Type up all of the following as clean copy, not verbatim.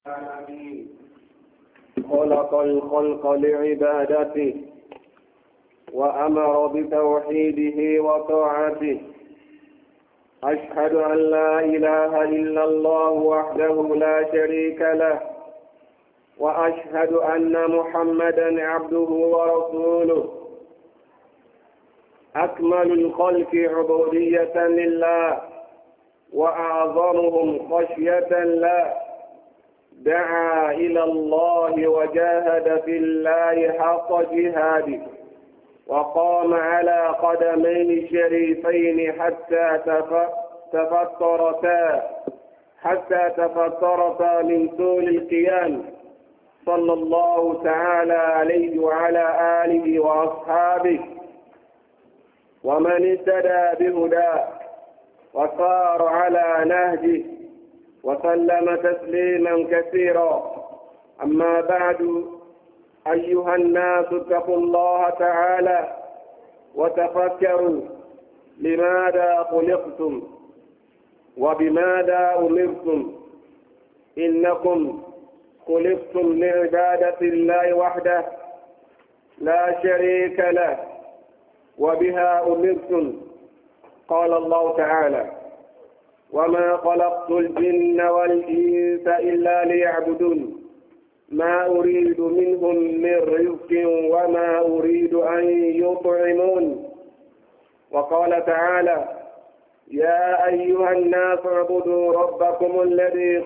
خلق الخلق لعبادته وأمر بتوحيده وطاعته. أشهد أن لا إله إلا الله وحده لا شريك له، وأشهد أن محمدا عبده ورسوله، أكمل الخلق عبودية لله وأعظمهم خشية له. دعا إلى الله وجاهد في الله حق جهاده، وقام على قدمين الشريفين حتى تفطرتا من طول القيام، صلى الله تعالى عليه وعلى آله وأصحابه ومن اهتدى بهداه وسار على نهجه وسلم تسليما كثيرا. أما بعد، أيها الناس اتقوا الله تعالى وتفكروا لماذا خلقتم وبماذا أمرتم. إنكم خلقتم لعبادة الله وحده لا شريك له، وبها أمرتم. قال الله تعالى: وما خلقت الجن والإنس إلا ليعبدون ما أريد منهم من رزق وما أريد أن يطعمون. وقال تعالى: يا أيها الناس اعبدوا ربكم الذي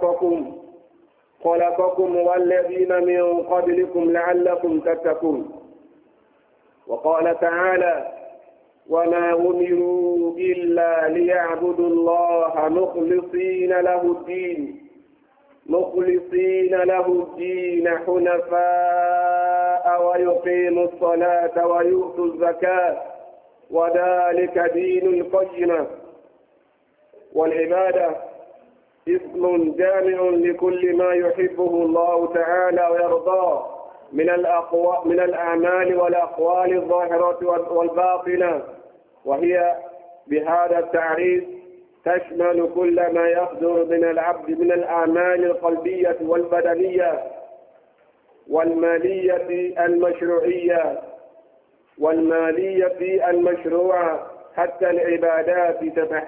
خلقكم والذين من قبلكم لعلكم تتقون. وقال تعالى: وما أمروا إلا ليعبدوا الله مخلصين له الدين حنفاء ويقيموا الصلاة ويؤتوا الزكاة وذلك دين القيمة. والعبادة اسم جامع لكل ما يحبه الله تعالى ويرضاه من الأعمال والأقوال الظاهرة والباطنة، وهي بهذا التعريف تشمل كل ما يصدر من العبد من الأعمال القلبية والبدنية والمالية المشروعة، حتى العادات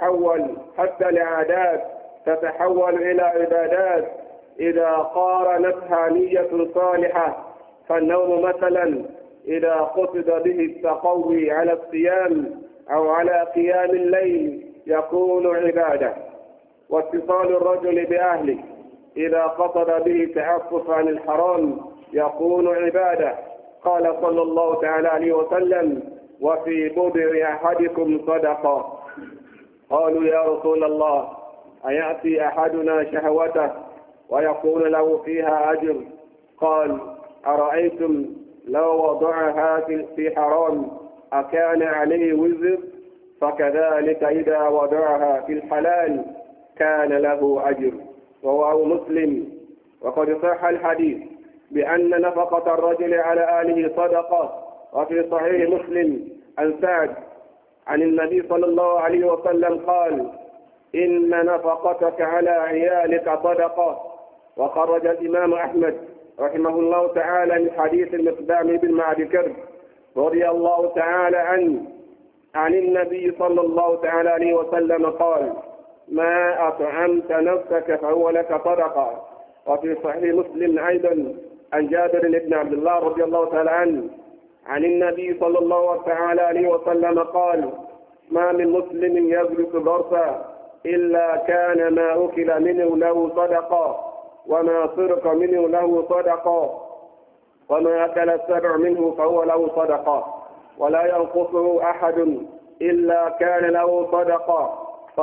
تتحول إلى عبادات إذا قارنتها نية صالحة. فالنوم مثلا إذا قصد به التقوي على الصيام أو على قيام الليل يكون عبادة. واتصال الرجل بأهله إذا قصد به التعفف عن الحرام يكون عبادة. قال صلى الله تعالى عليه وسلم: وفي بضع أحدكم صدقة. قالوا: يا رسول الله، أيأتي أحدنا شهوته ويكون له فيها أجر؟ قال: أرأيتم لو وضعها في حرام أكان عليه وزر؟ فكذلك إذا وضعها في الحلال كان له أجر. رواه مسلم. وقد صح الحديث بأن نفقة الرجل على آله صدقة. وفي صحيح مسلم عن سعد عن النبي صلى الله عليه وسلم قال: إن نفقتك على عيالك صدقة. وخرج الإمام أحمد رحمه الله تعالى من حديث المقدام بن معد كرب رضي الله تعالى عنه عن النبي صلى الله تعالى عليه وسلم قال: ما أطعمت نفسك فهو لك صدقة. وفي صحيح مسلم أيضا عن جابر بن عبد الله رضي الله تعالى عنه عن النبي صلى الله تعالى عليه وسلم قال: ما من مسلم يغرس غرسا إلا كان ما أكل منه له صدقة، وما سرق منه له صدقة، وما أكل السبع منه فهو له صدقة، ولا ينقصه أحد إلا كان له صدقة.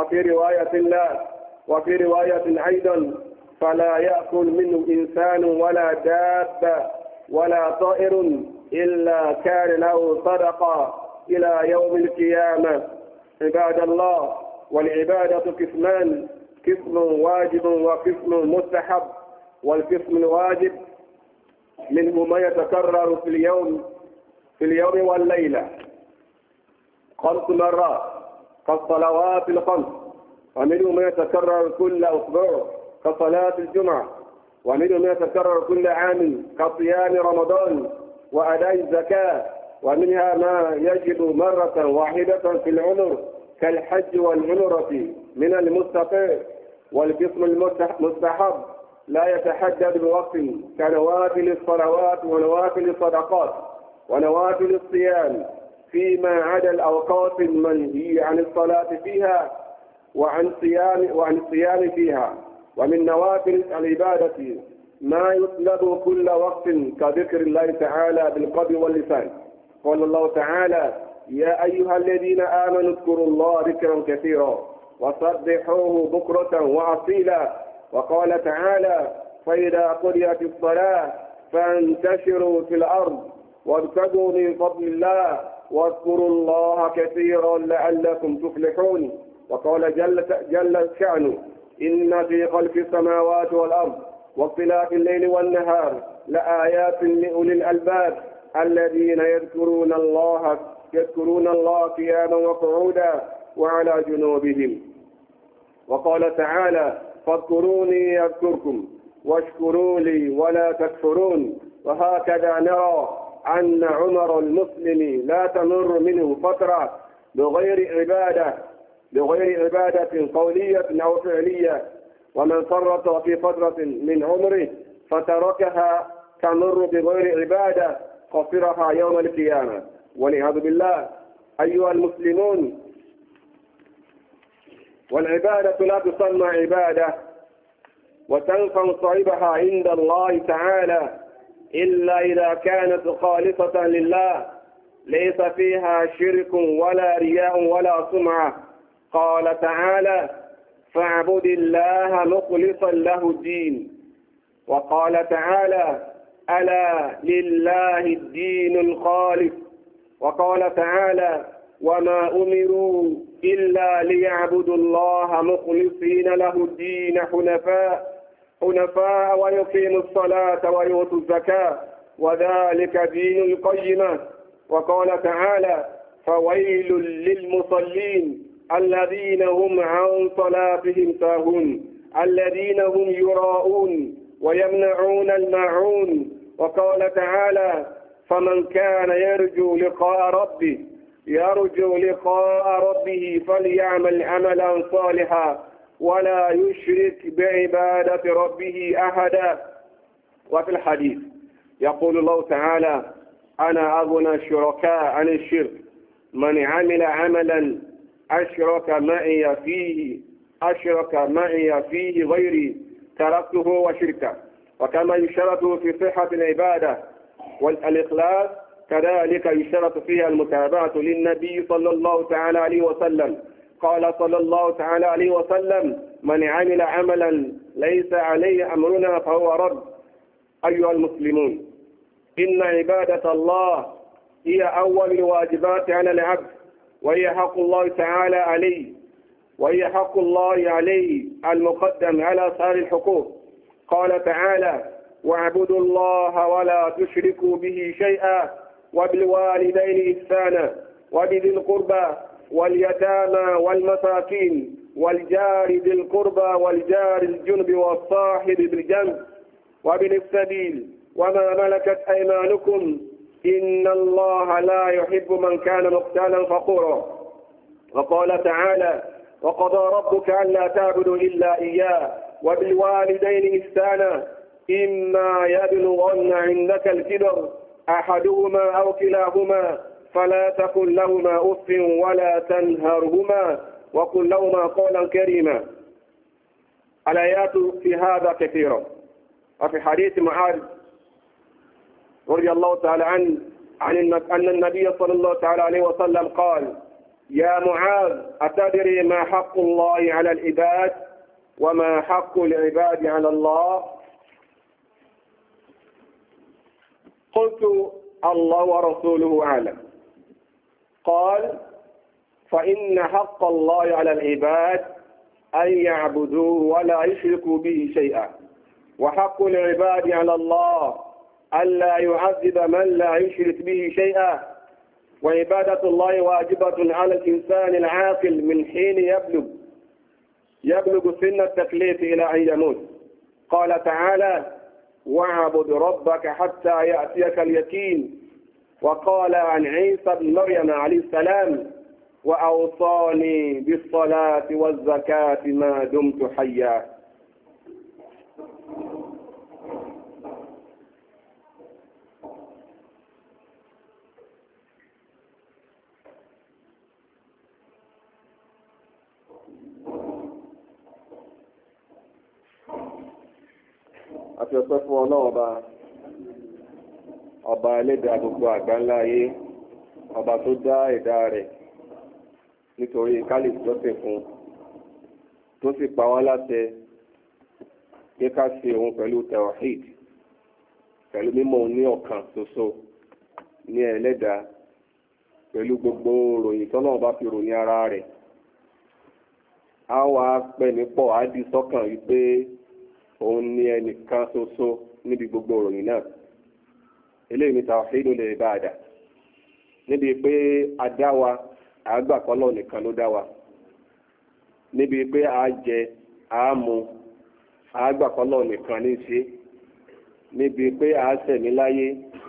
وفي رواية أيضا: فلا يأكل منه إنسان ولا دابة ولا طائر إلا كان له صدقة إلى يوم القيامة. عباد الله، والعبادة قسمان: قسم واجب وقسم مستحب. والقسم الواجب منه ما يتكرر في اليوم والليلة 5 مرات كالصلوات الخمس، ومنه ما يتكرر كل أسبوع كصلاة الجمعة، ومنه ما يتكرر كل عام كصيام رمضان وأداء الزكاة، ومنها ما يجب مرة واحدة في العمر كالحج والعمرة من المستطيع. والقسم المستحب لا يتحدد بوقت كنوافل الصلوات ونوافل الصدقات ونوافل الصيام فيما عدا الأوقات المنهي عن الصلاة فيها وعن الصيام فيها. ومن نوافل العبادة ما يطلب كل وقت كذكر الله تعالى بالقلب واللسان. قال الله تعالى: يا أيها الذين آمنوا اذكروا الله ذكرا كثيرا وسبحوه بكرة وأصيلا. وقال تعالى: فإذا قضيت الصلاة فانتشروا في الأرض وابتغوا من فضل الله واذكروا الله كثيرا لعلكم تفلحون. وقال جل شأنه: إن في خلق السماوات والأرض واختلاف الليل والنهار لآيات لأولي الألباب الذين يذكرون الله قياما وقعودا وعلى جنوبهم. وقال تعالى: فاذكروني أذكركم واشكروا لي ولا تكفرون. وهكذا نرى أن عمر المسلم لا تمر منه فترة بغير عبادة قولية أو فعلية، ومن فرط في فترة من عمره فتركها تمر بغير عبادة خسرها يوم القيامة والعياذ بالله. أيها المسلمون، والعبادة لا تسمى عبادة وتنفع صاحبها عند الله تعالى إلا إذا كانت خالصة لله ليس فيها شرك ولا رياء ولا سمعة. قال تعالى: فاعبد الله مخلصا له الدين. وقال تعالى: ألا لله الدين الخالص. وقال تعالى: وما أمروا إلا ليعبدوا الله مخلصين له الدين حنفاء ويقيموا الصلاة ويؤتوا الزكاة وذلك دين القيمة. وقال تعالى: فويل للمصلين الذين هم عن صلاتهم ساهون الذين هم يراءون ويمنعون الماعون. وقال تعالى: فمن كان يرجو لقاء ربه فليعمل عملا صالحا ولا يشرك بعبادة ربه أحدا. وفي الحديث يقول الله تعالى: أنا أغنى الشركاء عن الشرك من عمل عملا أشرك معي فيه غيري تركته وشركه. وكما يشترط في صحة العبادة والإخلاص كذلك يشترط فيها المتابعة للنبي صلى الله تعالى عليه وسلم. قال صلى الله تعالى عليه وسلم: من عمل عملا ليس عليه أمرنا فهو رد. أيها المسلمون، إن عبادة الله هي أول الواجبات على العبد، وهي حق الله تعالى عليه المقدم على سائر الحقوق. قال تعالى: واعبدوا الله ولا تشركوا به شيئا وبالوالدين إحسانا وبذي القربى واليتامى والمساكين والجار ذي القربى والجار الجنب والصاحب بالجنب وابن السبيل وما ملكت أيمانكم إن الله لا يحب من كان مختالا فخورا. وقال تعالى: وقضى ربك ألا تعبدوا إلا إياه وبالوالدين إحسانا إما يبلغن عندك الكبر أحدهما أو كلاهما فلا تقل لهما أف ولا تنهرهما وقل لهما قولا كريما. الآيات في هذا كثيرة. وفي حديث معاذ رضي الله تعالى عنه أن النبي صلى الله تعالى عليه وسلم قال: يا معاذ أتدري ما حق الله على العباد وما حق العباد على الله؟ قلت: الله ورسوله أعلم. قال: فإن حق الله على العباد أن يعبدوه ولا يشركوا به شيئا، وحق العباد على الله ألا يعذب من لا يشرك به شيئا، وعبادة الله واجبة على الإنسان العاقل من حين يبلغ سن التكليف إلى أن يموت. قال تعالى: واعبد ربك حتى يأتيك اليقين. وقال عن عيسى بن مريم عليه السلام: وأوصاني بالصلاة والزكاة ما دمت حيا. àti ọpẹ́ fún Ọlọ́run ọba ẹlẹ́dàá gbogbo àgbáńlá ayé, ọba tó dá ẹ̀dá rẹ̀ nítorí kálí jọ́sìn fún, tó sì pa wọ́n láṣẹ pé ká ṣe òun pẹ̀lú tawhid, pẹ̀lú mímọ̀ òun ní ọ̀kan ṣoṣo ní ẹlẹ́dàá, pẹ̀lú gbogbo ròyìn tọ́lọ́run bá fi ròyìn ara rẹ̀. á wá pẹ́ nípọ̀ á di sọ́kàn wípé òun ní ẹnìkan ṣoṣo níbi gbogbo ròyìn náà. eléyìí ni tawhidul ibada, níbi pé a dá wa àgbà kọ́lọ́ nìkan ló dá wa, níbi pé a jẹ a mu àgbà kọ́lọ́ nìkan ní ṣe, níbi pé a ṣẹ̀mí láyé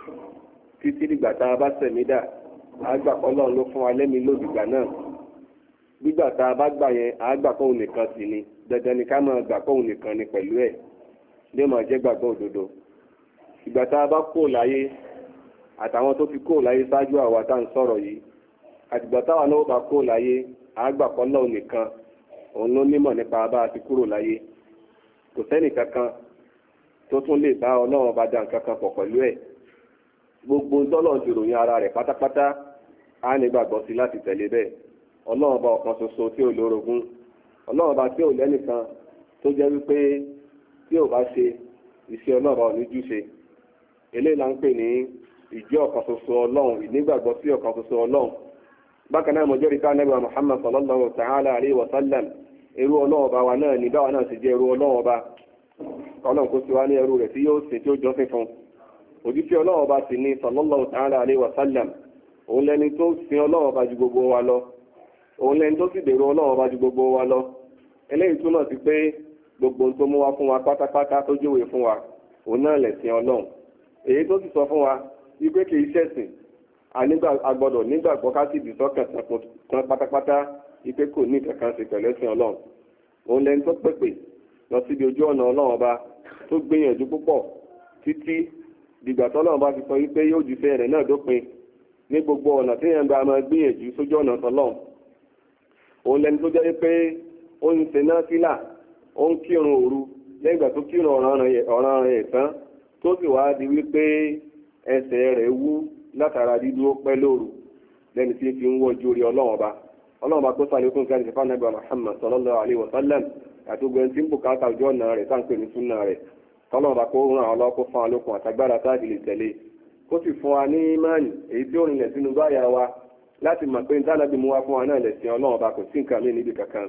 títí dìgbà tá a bá ṣẹ̀mí dà àgbà kọ́lọ́ ló fún wa lẹ́mìí lòdìgbà náà. gbígbà tá a bá gbà yẹn àgbà kóhun nìkan sì ni, dandan ni ká máa gbà kóhun nìkan ni pẹ̀lú ẹ̀ ní ó máa jẹ́ gbàgbọ́ òdodo. ìgbà tá a bá kó láyé àtàwọn tó fi kó láyé ṣáájú àwa tá à ń sọ̀rọ̀ yìí, àtìgbà táwa náà bá kó láyé àgbà kọ́lọ́ nìkan òun ló nímọ̀ nípa bá a ti kúrò láyé. kò sẹ́nì kankan tó tún lè bá Ọlọ́run bá dá nǹkan kan pọ̀ pẹ̀lú ẹ̀. gbogbo tọ́lọ́run ti ròyìn ara rẹ̀ pátápátá á ní gbàgbọ́ sí láti tẹ̀lé bẹ́ẹ̀. Ọlọ́run bá ọ̀kan ṣoṣo tí ò lórogún, Ọlọ́run bá tí ò lẹ́nìkan tó jẹ́ wípé tí ò bá ṣe iṣẹ́ Ọlọ́run bá ò ní jú ṣe. eléyìí la ń pè ní ìjẹ́ ọ̀kan ṣoṣo Ọlọ́run, ìnígbàgbọ́ sí ọ̀kan ṣoṣo Ọlọ́run. bákan náà mo jẹ́rìí ká Ànábì Muhammad sallallahu ta'ala alayhi wa sallam ẹrú Ọlọ́run bá wa náà ní báwa náà sì jẹ́ ẹrú Ọlọ́run bá. Ọlọ́run kò sí wa ní ẹrú rẹ̀ tí yóò sìn tí ó jọ́sìn fún. òjíṣẹ́ Ọlọ́run bá sì ní sallallahu ta'ala alayhi wa sallam, òun lẹni tó sin Ọlọ́run bá ju gbogbo wa lọ, òun lẹni tó sì dèrò Ọlọ́run bá ju gbogbo wa lọ. eléyìí túmọ̀ sí pé gbogbo tó mú wa fún wa pátápátá tó júwe fún wa òun náà lẹ̀sìn Ọlọ́run. èyí tó sì sọ fún wa wípé kì í ṣẹ̀sìn agbọ́dọ̀ nígbàgbọ́ ká sì dìsọ́kàn tán pátápátá wípé kò ní kankan ṣe pẹ̀lú ẹ̀sìn Ọlọ́run. òun lẹni tó pèpè lọ síbi ojú ọ̀nà Ọlọ́run ọba tó gbìyànjú púpọ̀ títí dìgbà tọ́lọ́run bá fi sọ wípé yóò ju fẹ́ rẹ̀ náà dópin ní gbogbo ọ̀nà tí yẹn gba máa gbìyànjú sójú ọ̀nà tọ́lọ́run. òun lẹni tó jẹ́ pé ó ń ṣe náfílà, ó ń kírun òru lẹ́yìn ìgbà tó kírun ọ̀ràn rẹ̀ tán tó sì wá di wípé ẹsẹ̀ rẹ̀ wú látara dídúró pẹ́ lóru lẹ́ni tí fi ń wọ́jú orí Ọlọ́run ọba tó sàlékún kí a ti fà Ànábì Muhammad sallallahu alaihi wa sallam àti ogun tí ń bùkátà ojú ọ̀nà rẹ̀ tá ń pè ní súnà rẹ̀. Ọlọ́run ọba kó ràn án lọ́wọ́, kó fún wa lókun àtagbára táàdì lè tẹ̀lé, kó sì fún wa ní ìmánì èyí tí ó rìnlẹ̀ sínú báyà wa láti mọ̀ pé ìtànàbí mú wá fún wa náà lẹ̀sìn Ọlọ́run ọba, kò sí nǹkan mí níbi kankan.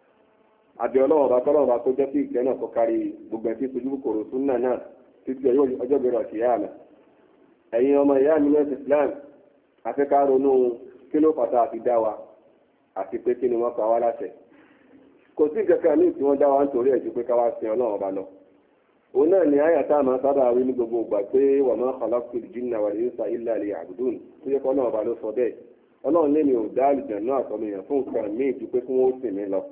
àbí Ọlọ́run ọba tọ́lọ́run ọba kó jẹ́ sí ìkẹ́ náà kó kárí gbogbo ẹ̀sìn sojú kòkòrò súnà náà títí ọjọ́ bẹ̀rẹ̀ ọ̀sẹ̀ yá àmà. ẹ̀yin ọmọ ìyá mi lẹ́sìn Islam, àfi ká ronú kí ló fàtà àti dá wa àti pé kí ni wọ́n pa wá láṣẹ. kò sí kankan míì tí wọ́n dá wa nítorí ẹ̀jú pé ká wá sin Ọlọ́run ọba lọ. òun náà ni àyà tá a máa sábà wí ní gbogbo ìgbà pé wa ma khalaqtul jinna wal insa illa liya'budun, tó yẹ kọ́ Ọlọ́run ọba ló sọ bẹ́ẹ̀. Ọlọ́run lé mi ò dá àlùjànnú àtọmọèèyàn fún nǹkan míì ju pé kí wọ́n sìn mí lọ.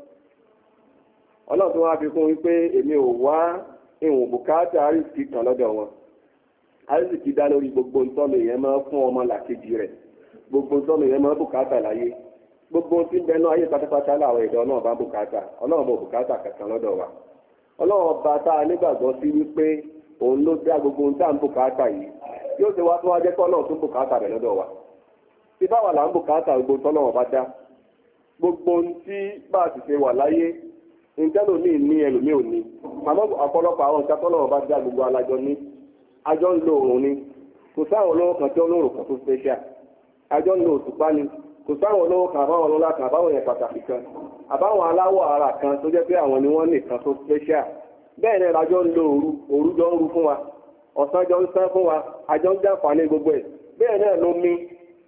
Ọlọ́run tó wá fi kún wípé èmi ò wá ìwọ̀n bùkátà àrísìkí kan lọ́dọ̀ wọn. àrísìkí dá lórí gbogbo ntọ́mọ èèyàn máa fún ọmọ làkejì rẹ̀, gbogbo ntọ́mọ èèyàn máa bùkátà láyé, gbogbo tí ń bẹ náà ayé pátápátá láwọn ẹ̀dọ́ náà bá bùkátà. Ọlọ́run bò bùkátà kankan lọ́dọ̀ wa. Ọlọ́run ọba tá a nígbàgbọ́ sí wípé òun ló dá gbogbo ohun tá à ń bùkátà yìí, yóò ṣe wá tó wá jẹ́ kọ́ náà tún bùkátà rẹ̀ lọ́dọ̀ wa. tí báwa là ń bùkátà gbogbo tọ́lọ́run ọba dá, gbogbo ohun tí bá a sì ṣe wà láyé ìtẹ́lòmíì ní ẹlòmíì ò ní. àmọ́ ọ̀pọ̀lọpọ̀ àwọn ìta tọ́lọ́run ọba dá gbogbo alájọ ní. àjọ ń lo òòrùn ni, kò sáwọn olówó kan tí ó lóòrùn kan tó special. àjọ ń lo òṣùpá ni, kò sáwọn olówó kan àbáwọn ọlọ́lá kan àbáwọn yẹn pàtàkì kan àbáwọn aláwọ̀ ara kan tó jẹ́ pé àwọn ni wọ́n nìkan tó special. bẹ́ẹ̀ ni àjọ ń lo òru jọ ń ru fún wa, ọ̀sán jọ ń sán fún wa, àjọ ń jàǹfààní gbogbo ẹ̀. bẹ́ẹ̀ náà ló mí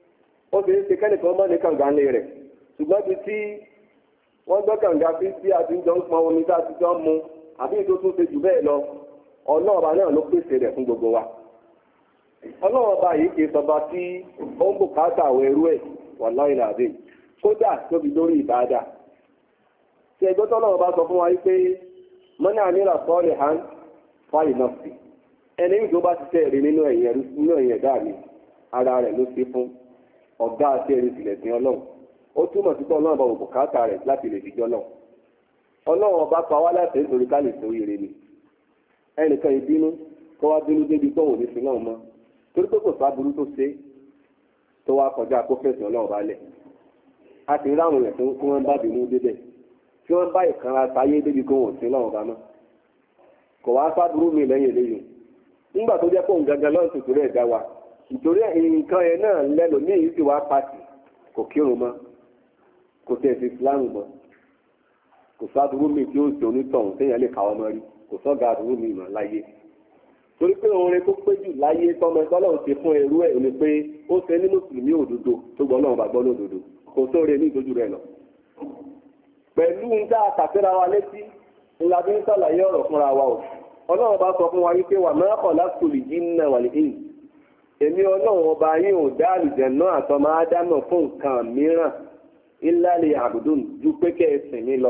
ó ti ń ṣe kẹ́nìkan mọ́ ní kànga ńlẹ̀ rẹ̀, ṣùgbọ́n ti tí wọ́n gbọ́ kànga sí tí a ti ń jọ ń pọn omi tá a ti jọ ń mu àbí ètò tó ṣe jù bẹ́ẹ̀ lọ ọlọ́run ọba náà ló pèsè rẹ̀ fún gbogbo wa. ọlọ́run ọba yìí kì í sọba tí ó ń bùkátà àwọn ẹrú ẹ̀ wallahi alazim kódà tóbi lórí ìbáadà. ṣe ẹgbẹ́ tọ́lọ́run bá sọ fún wa pé mọ́nà àníra sọ́ọ̀lì hàn fáyì náà sí ẹni tó bá ti tẹ́ ẹ̀rí nínú ẹ̀yìn ẹ̀dá mi ara rẹ̀ ló ṣe fún ọ̀gá àti ẹ̀rí sílẹ̀ sí ọlọ́run. ó túmọ̀ sí pé ọlọ́run bá wò bùkátà rẹ̀ láti lè fìjọ́ náà. ọlọ́run ọba pa wá láti nítorí ká lè sórí ire ni. ẹnìkan ìbínú kó wá bínú débi tó wò ní sí náà mọ́ torí pé kò sábúrú tó ṣe tó wá kọjá kó fẹ̀sìn ọlọ́run balẹ̀. a sì ń ráwọn rẹ̀ tí wọ́n bá bínú débẹ̀ tí wọ́n bá ìkanra sáyé débi kó wọ́n sí ọlọ́run bá mọ́. kò wá sábúrú mi lẹ́yìn eléyìí nígbà tó jẹ́ pé òun gangan lọ́run tuntun rẹ̀ dá wa ìtorí nǹkan yẹn náà lẹ́nu ní èyí sì wá pàtì kò kírun mọ́ kò tẹ̀ sí Islam mọ́ kò sábúrú mi tí ó ṣe onítọ̀hún téèyàn lè káwọ́ mọ́ rí kò sọ́gà àbúrú mi mọ́ láyé torí pé orin tó pé jù láyé tọmọ ẹgbọ́lọ́run ṣe fún ẹrú ẹ̀ ni pé ó ṣe ní mùsùlùmí òdodo tó gbọ́ náà bá gbọ́ lódodo kò sóore ní ìtọ́jú rẹ̀ lọ. pẹ̀lú ń dá àtàkẹ́ra wa létí ńlá bí ń sàlàyé ọ̀rọ̀ fúnra wa o ọlọ́run bá sọ fún wa wípé wà máa kọ̀ lásìkòlì jinna wal ins èmi ọlọ́run ọba yín ò dá àlùjànnà àtọmọ ádámọ̀ fún nǹkan mìíràn illa li àbùdùn ju pé kẹ́ ẹ sìn mí lọ.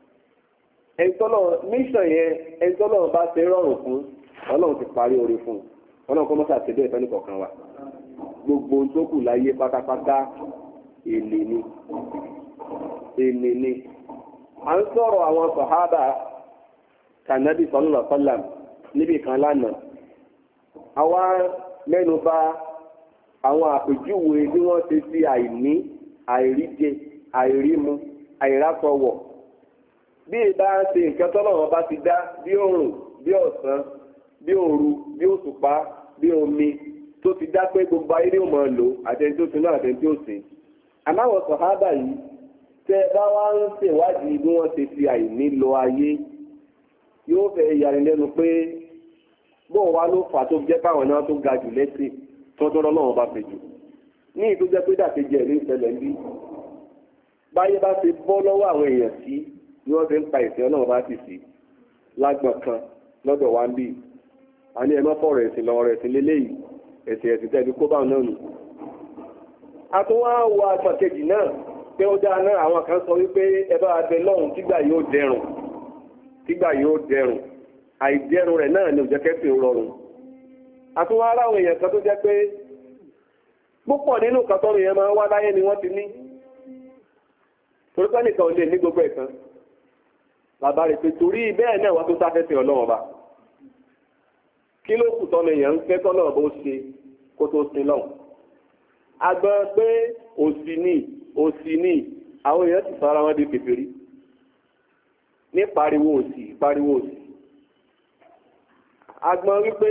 mission yẹn ẹ̀ńtọ́lọ́run bá ṣe rọrùn fún ọlọ́run ti parí oore fún un ọlọ́run kọ́ mọ́sà ṣe bẹ́ẹ̀ fẹ́ nìkọ̀ọ̀kan wa gbogbo ohun tó kù láyé pátápátá èlé ni. à ń sọ̀rọ̀ àwọn sàhábà kànábì sallallahu alaihi wasallam níbi kan lánàá àwa mẹ́nu bà àwọn àpèjúwe bí wọ́n ṣe sí àìní àìríjẹ àìrímu àìrásọwọ̀ bí ìbá ń ṣe nǹkan tọ́lọ́run bá ti dá bí òòrùn bí ọ̀sán bí òru bí òṣùpá bí omi tó ti dá pé gbogbo ayé ní ò máa lò àtẹni tó sinú àtẹni tó sìn. àmáwọn sọ̀hábà yìí tẹ́ bá wá ń ṣèwádìí bí wọ́n ṣe fi àìní lọ ayé yóò fẹ́ yanilẹ́nu pé bóun wá ló fà tó jẹ́ káwọn náà tó ga jù lẹ́sìn tọ́jọ́ lọ́wọ́ bá fẹ́ jù ní ìtó jẹ́ pé dàkejì ẹ̀rí ìṣẹ̀lẹ̀ ń bí báyé bá ṣe bọ́ lọ́wọ́ àwọn èèyàn sí ni wọ́n fi ń pa ìsìn ọlọ́run bá sì sí lágbọ̀n kan lọ́dọ̀ wa ń bì a ní ẹmọ́ fọ̀rọ̀ ẹ̀sìn lọ́wọ́ rẹ̀ sí léléyìí ẹ̀sìn tẹ́lú kó bá náà nù. a tún wá wo agbọ̀n kejì náà pé ó dáa náà àwọn kan sọ wípé ẹ bá abẹ lọ́hùn tígbà yóò dẹrùn àìdẹrùn rẹ̀ náà ni ò jẹ́ kẹ́sìn rọrùn. a tún wá ráwọn èèyàn kan tó jẹ́ pé púpọ̀ nínú kàtọ́rù yẹn máa ń wá láyé ni wọ́n ti ní torí pé nìkan ò lè ní gbogbo ẹ̀kan bàbá rẹ̀ pé torí bẹ́ẹ̀ náà wọ́n tó sáfẹ́sìn ọlọ́run ọba kí ló kù tọ́mọ èèyàn ń fẹ́ tọ́lọ̀ bó ṣe kó tó sin lọ́hùn. agbọ́n pé òsì ní àwọn èèyàn ti sọ́ra wọn di kèfèrí ní pariwo òsì. agbọ́n wípé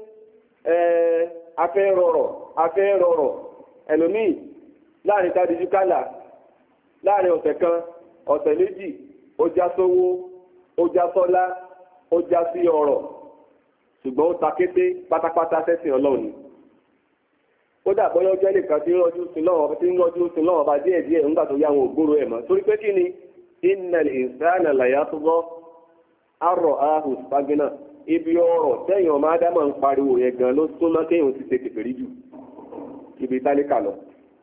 afẹ́ rọrọ̀ ẹlòmíì láàrin kádìjú kálà láàrin ọ̀sẹ̀ kan ọ̀sẹ̀ méjì ó já sówó ó já sọ́lá ó já sí ọrọ̀ ṣùgbọ́n ó ta kété pátápátá sẹ́sìn ọlọ́run ni. ó dàbọ̀ yọ jẹ́ nìkan tí ń rọ́jú sí lọ́wọ́ bá díẹ̀ nígbà tó yá àwọn ògbóró ẹ̀ mọ́ torí pé kí ni innal insana layatgha arọ̀ ahùn spagina ibi ọrọ̀ tẹ́yìn ọmọ ádámọ̀ ń pariwo yẹn gan ló súnmọ́ kéèyàn ti ṣe kèfèrí jù ibi tálíkà lọ.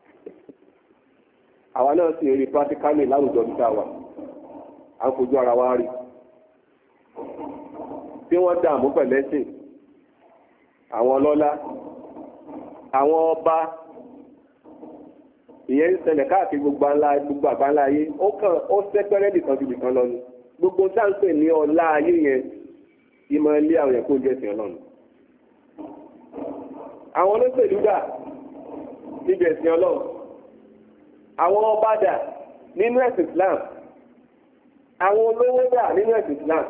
àwa náà sì rí pátíkálì láwùjọ bí táwa à ń fojú ara wa rí tí wọ́n dààmú pẹ̀lẹ́sìn àwọn ọlọ́lá àwọn ọba ìyẹn ń ṣẹlẹ̀ káàkiri gbogbo àgbáńlá ayé ó sẹ́pẹ́rẹ́ nìkan ju nìkan lọ ni gbogbo sáǹpẹ̀ ní ọlá ayé yẹn ìmọ̀ ilé àwọn ẹ̀kọ́ jẹ́ sìn ọlọ́run. àwọn olóṣèlú dà níbi ẹ̀sìn ọlọ́run àwọn ọba dà nínú ẹ̀sìn Islam àwọn olówó dà nínú ẹ̀sìn Islam.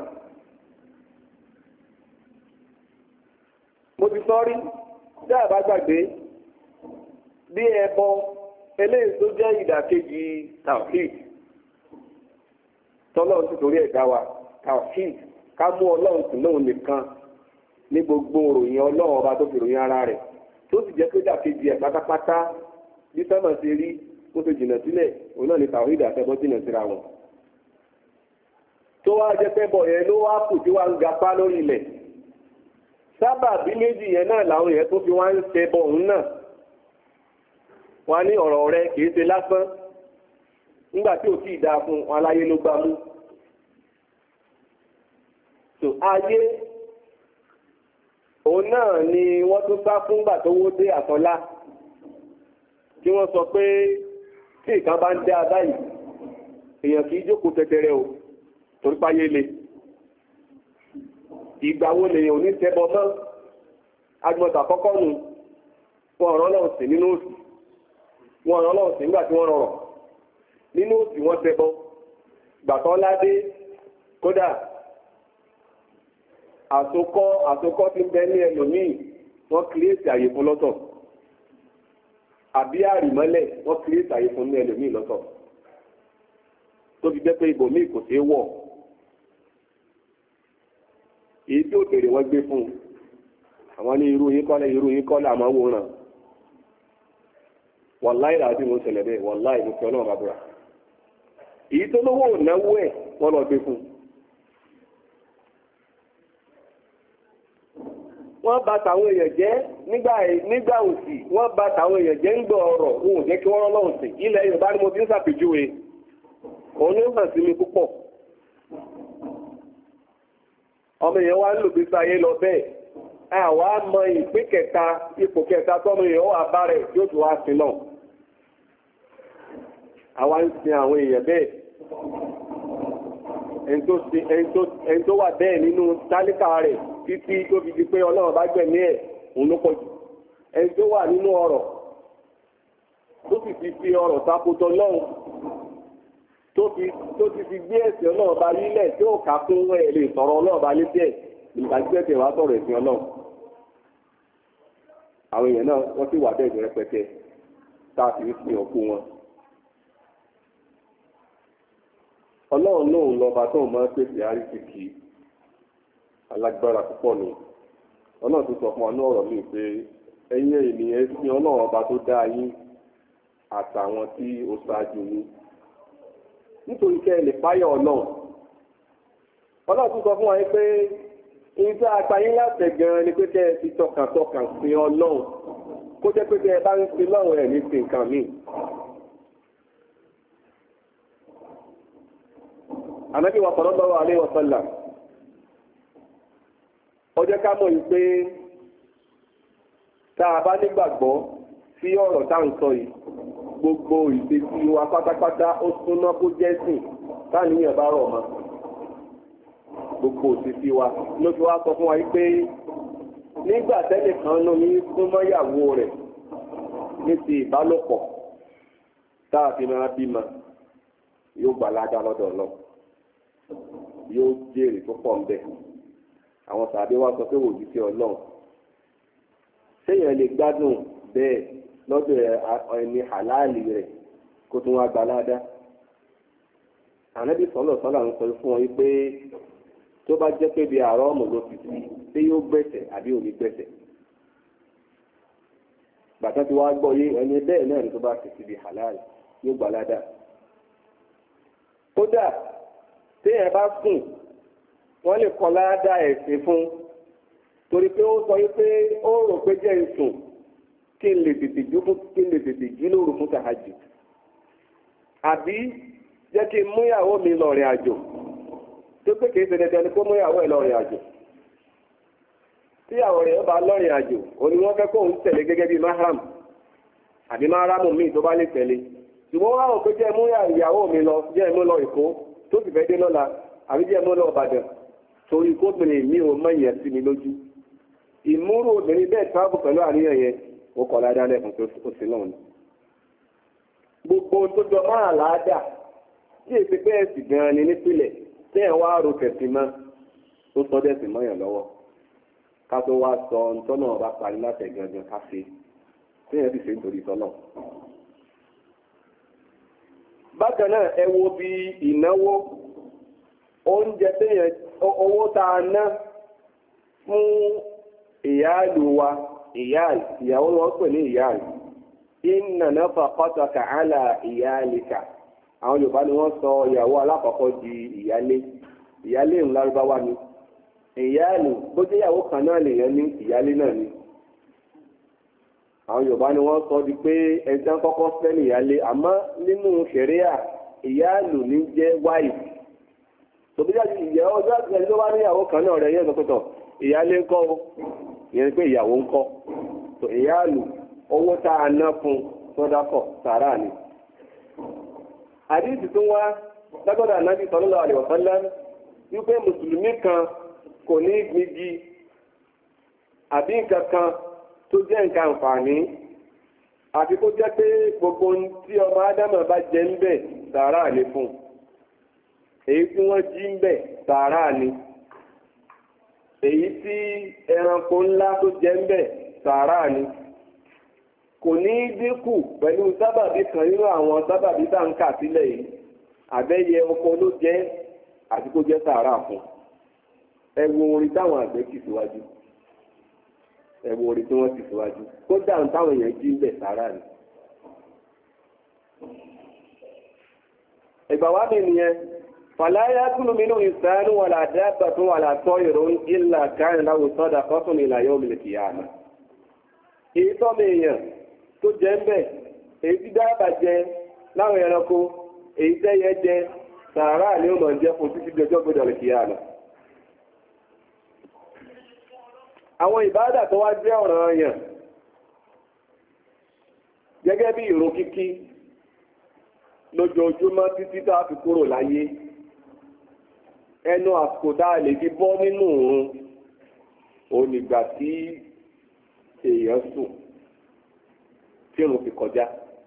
mo ti sọ rí tí a bá gbàgbé bí ẹbọ eléyìí tó jẹ́ ìdàkejì tawhid tọ́lọ́run ti torí ẹ̀dá wa tawhid ká mú ọlọ́run sí lóun nìkan ní gbogbo òròyìn ọlọ́run ọba tó fi ròyìn ara rẹ̀ tó sì jẹ́ pé ìdàkejì ẹ̀ pátápátá bí sọ́mọ̀ ṣe rí kó tó jìnnà sílẹ̀ òun náà ni tawhid àtẹbọ jìnnà síra wọn. tó wá jẹ́ pé bọ̀ yẹn ló wá kù tí wá ń gapá lórí ilẹ̀ sábàbí méjì yẹn náà làwọn yẹn tó fi wá ń ṣe bọ̀ òun náà wọ́n ní ọ̀rọ̀ rẹ kìí ṣe lásán nígbà tí ò tí ì dáa fún wọn aláyé ló gbá mú. tó ayé òun náà ni wọ́n tún sá fún gbà tó wó dé àtọ́lá tí wọ́n sọ pé tí ìkan bá ń dá a báyìí èèyàn kìí jókòó tẹtẹrẹ o torí páyé le ìgbà wo lèèyàn ò ní tẹbọ mọ́ agbọ̀ntà kọ́kọ́ nù wọn ọ̀rọ̀ lọ́wọ́ sí nínú òsì wọn ọ̀rọ̀ lọ́wọ́ sí nígbà tí wọ́n rọrọ̀ nínú òsì wọ́n tẹbọ gbàtọ́ ládé kódà àsokọ́ tí ń bẹ ní ẹlòmíì wọ́n kìrìsì àyè fún lọ́tọ̀ àbí àrìmọ́lẹ̀ wọ́n kìrìsì àyè fún ní ẹlòmíì lọ́tọ̀ tó fi jẹ́ pé ibòmíì kò sí wọ̀ èyí tí ó bèrè wọ́n gbé fún un àwọn ní irú yín kọ́lẹ̀ àmọ́ wòran wàláì làásì mo ń ṣẹlẹ̀ bẹ́ẹ̀ wàláì mo fi ọlọ́run bá búra èyí tó lówó náwó ẹ̀ wọ́n lọ gbé fún un. wọ́n bà tàwọn èèyàn jẹ́ nígbà òsì wọ́n bà tàwọn èèyàn jẹ́ ń gbọ́ ọ̀rọ̀ wọn ò jẹ́ kí wọ́n rọ́lọ́run sí ilẹ̀ Yorùbá ni mo fi ń ṣàpèjúwe òun ló hàn sí mi púpọ̀ ọmọ èèyàn wá ń lò bí sáyé lọ bẹ́ẹ̀ àwa mọ ìpín kẹta ipò kẹta tọ́mọ èèyàn wà bá rẹ̀ yóò tún wá sí náà àwa ń sin àwọn èèyàn bẹ́ẹ̀ ẹni tó wà bẹ́ẹ̀ nínú tálíkà rẹ̀ títí tó fi di pé Ọlọ́run bá gbẹ̀mí ẹ̀ òun ló pọ̀ jù ẹni tó wà nínú ọrọ̀ tó sì ti fi ọrọ̀ takotọ lọ́hùn tó ti fi gbé ẹ̀sìn Ọlọ́run bá lílẹ̀ tí ó kà fún ẹ̀ lè sọ̀rọ̀ Ọlọ́run bá létí ẹ̀ ìgbàgbẹ́sẹ̀ wá sọ̀rọ̀ ẹ̀sìn Ọlọ́run àwọn èèyàn náà wọ́n sì wà bẹ́ẹ̀ rẹpẹtẹ tá a sì ń fi òkú wọn. Ọlọ́run náà lọ́ba tó máa ń pèsè àrísìkì alágbára púpọ̀ ni Ọlọ́run tó sọ fún wa ní ọ̀rọ̀ mi pé ẹ̀yin ènìyàn ẹ̀sìn Ọlọ́run ọba tó dá yín àtàwọn tí ó ṣáájú yín nítorí kẹ́ ẹ lè páyọ̀ Ọlọ́run tó sọ fún wa pé ìyí tí a pa yín láti gan-an ni pé kẹ́ ẹ fi tọkàntọkàn sin Ọlọ́run kó jẹ́ pé kẹ́ ẹ bá ń sin lọ́run ẹ̀ ní sin nǹkan míì. Ànábì wa sallallahu alaihi wa sallam ó jẹ́ ká mọ̀ yìí pé tá a bá nígbàgbọ́ sí ọ̀rọ̀ tá à ń sọ yìí gbogbo ìṣesí wa pátápátá ó súnmọ́ kó jẹ́ sìn táníyàn bá rọ̀ mọ́ gbogbo òṣìṣẹ́ wa ló fi wá sọ fún wa pé nígbà tẹ́lẹ̀ kan ló ní súnmọ́ ìyàwó rẹ̀ ní ti ìbálòpọ̀ tá a fi máa bímọ yóò gbà ládàá lọ́dọ̀ Ọlọ́run yóò jèrè tó pọ̀ ń bẹ̀ àwọn tàbí wá sọ pé òjì sí Ọlọ́run séèyàn lè gbádùn bẹ́ẹ̀ lọ́dọ̀ ẹni àláàlì rẹ̀ kó tún wá gbà ládàá Ànábì sọ́lọ̀ ń sọ fún wọn pé tó bá jẹ́ pé bí àárọ̀ ọmọ ló fi sí ṣé yóò gbẹ̀sẹ̀ àbí ò ní gbẹ̀sẹ̀ bàtà tí wàá gbọ́ yé ẹni bẹ́ẹ̀ náà ni tó bá fi síbi halal yóò gbà ládàá kódà téèyàn bá sùn wọ́n lè kọ́ ládàá ẹ̀sìn fún torí pé ó sọ pé ó rò pé jẹ́ ìsùn kí n lè tètè jí lóru fún tàhájù àbí jẹ́ kí n mú ìyàwó mi lọ rìn àjò tó pé kìí ṣe dandan ni kó mú ìyàwó ẹ̀ lọ́rìn àjò tí ìyàwó rẹ̀ bá lọ́rìn àjò òní wọ́n fẹ́ kóun tẹ̀lé gẹ́gẹ́ bí mahram àbí mahramu míì tó bá lè tẹ̀lé ṣùgbọ́n wọ́n á rò pé jẹ́ mú ìyàwó mi lọ jẹ́ mú lọ Èkó tó sì fẹ́ dé lọ́la àbí jẹ́ mú lọ Ìbàdàn torí kóbìnrin mi ò mọ ìyẹn sí mi lójú ìmúrò obìnrin bẹ́ẹ̀ tábù pẹ̀lú àníyàn yẹn ó kọ̀ ládàá lẹ́kùn tó sí náà ni gbogbo tó jọ máa láàdà tí èsì bẹ́ẹ̀ sì gan-an ni nípìnlẹ̀ tí ẹ̀ wá ro kẹ̀sì mọ́ tó sọ dẹ́sì mọ́yàn lọ́wọ́ ká tó wá sọ ntọ́nà ọba parí láti ẹ̀gàngan ká ṣe tí ẹ̀ sì ṣe nítorí tọ́nà. bákan náà ẹ wo bí ìnáwó oúnjẹ téèyàn owó tá a ná fún ìyáàlú wa ìyàwó wọn pè ní ìyáàlú inna nafaqataka ala iyalika àwọn Yorùbá ni wọ́n sọ ìyàwó alákọ̀ọ́kọ́ di ìyálé ìyálé ń lárúbáwá ni ìyáàlù bó jẹ́ ìyàwó kan náà lèèyàn ní ìyálé náà ni àwọn Yorùbá ni wọ́n sọ di pé ẹja kọ́kọ́ fẹ́ ní ìyálé àmọ́ nínú ṣẹ̀ríà ìyáàlù ní jẹ́ wáì tòbí jáde ìyàwó ọjọ́ àti ẹni tó wá ní ìyàwó kan náà rẹ̀ yẹn sọ́kòtọ̀ ìyálé ń kọ́ ìyẹn ni pé ìyàwó ń kọ́ tó ìyáàlù owó tá a ná fún sọ́dákọ̀ sàrà ni. àdìsí tó wá lágbọ́dọ̀ ànábì sallallahu alaihi wasallam wípé mùsùlùmí kan kò ní gbígi àbí nǹkan kan tó jẹ́ nǹkan àǹfààní àti kó jẹ́ pé gbogbo tí ọmọ ádámà bá jẹ ń bẹ̀ sàárà ní fún èyí tí wọ́n jí ń bẹ̀ sàárà ní èyí tí ẹranko ńlá tó jẹ ń bẹ̀ sàárà ní kò ní dínkù pẹ̀lú sábàbí kan nínú àwọn sábàbí tá ń kà sílẹ̀ yìí àbẹ́yẹ oko ló jẹ́ àti kó jẹ́ sàárà fún ẹ wo orin táwọn àgbẹ̀ kì síwájú ẹ wo orin tí wọ́n kì síwájú kódà táwọn èèyàn jí ń bẹ̀ sàárà ni. ìgbà wá mi nìyẹn fàlàyé kúlù mi nù ìsánú wà ládàbà tó wà látọ́ ìrún ìlà káyìn láwù sọ́dà kọ́sùn ìlàyé omi lè kìí àná. èyí tọ́mọ èèyàn tó jẹ́ ń bẹ̀ èyí tí dáàbà jẹ láwọn ẹranko èyí tẹ́yẹ jẹ sàárà ni ó mọ̀ ń jẹ́ fún títí dọjọ́ gbọdọ̀ lè kìí àná. àwọn ìbádà tó wá jẹ́ ọ̀ranyàn gẹ́gẹ́ bí ìrun kíkí lójoojúmọ́ títí tá a fi kúrò láyé ẹnu àsìkò tá a lè fi bọ́ nínú òun onígbà tí èèyàn sùn tí irun fi kọjá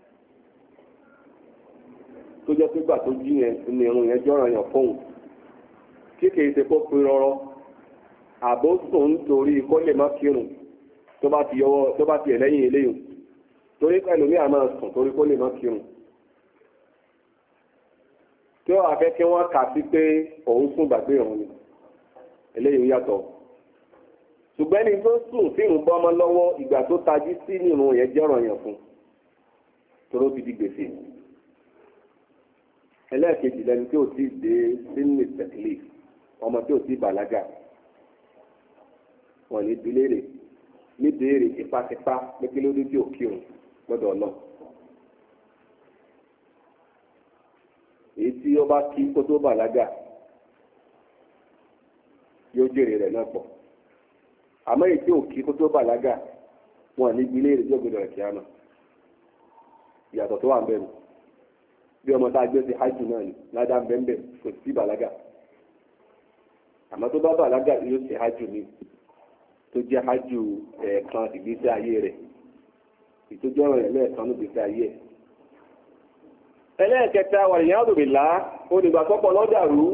tó jẹ́ pé gbà tó jí yẹn ní irun yẹn jọ́ranyàn fóun kékeré ṣe kó pe rọ́rọ́ àbó sùn nítorí kó lè má kírun tó bá ti ẹ̀lẹ́yìn eléyìí torí pẹ̀lú ní àmà sùn torí kó lè má kírun tí ó wà fẹ́ kí wọ́n kà sí pé òun sùn gbàgbé òun ni eléyìí yàtọ̀ ṣùgbọ́n ẹni tó sùn tí ìrun bọ́ ọmọ lọ́wọ́ ìgbà tó tají sí nírun yẹn jẹ́ ọ̀ranyàn fún toró ti di gbèsè ẹlẹ́ẹ̀kejì lẹni tí ò tí ì dé sínú tẹ̀lé ọmọ tí ò tí ì bàlágà wọn ní bilére ní béèrè tipátipá pé kí ló dé tí ò kírun gbọ́dọ̀ náà èyí tí ó bá kí kó tó bàlágà yóò jèrè rẹ̀ náà pọ̀ àmọ́ èyí tí ò kí kó tó bàlágà wọn ní bilére tí ó gbọ́dọ̀ rẹ̀ kíá náà ìyàtọ̀ tó wà ń bẹ̀rù bí ọmọ tá a gbé sí hajj náà ni ládàá ń bẹ́ẹ̀ kò sí bàlágà àmọ́ tó bá bàlágà yóò ṣe hajj ni tó jẹ́ hajj ẹ̀ẹ̀kan ìgbésí ayé rẹ̀ ìtọ́jú ọ̀rọ̀ rẹ̀ lẹ́ẹ̀kan ní ìgbésí ayé ẹ̀. ẹlẹ́ẹ̀kẹta wàlìyàwó bìlá onígbàsọ́pọ̀ lọ́dàrú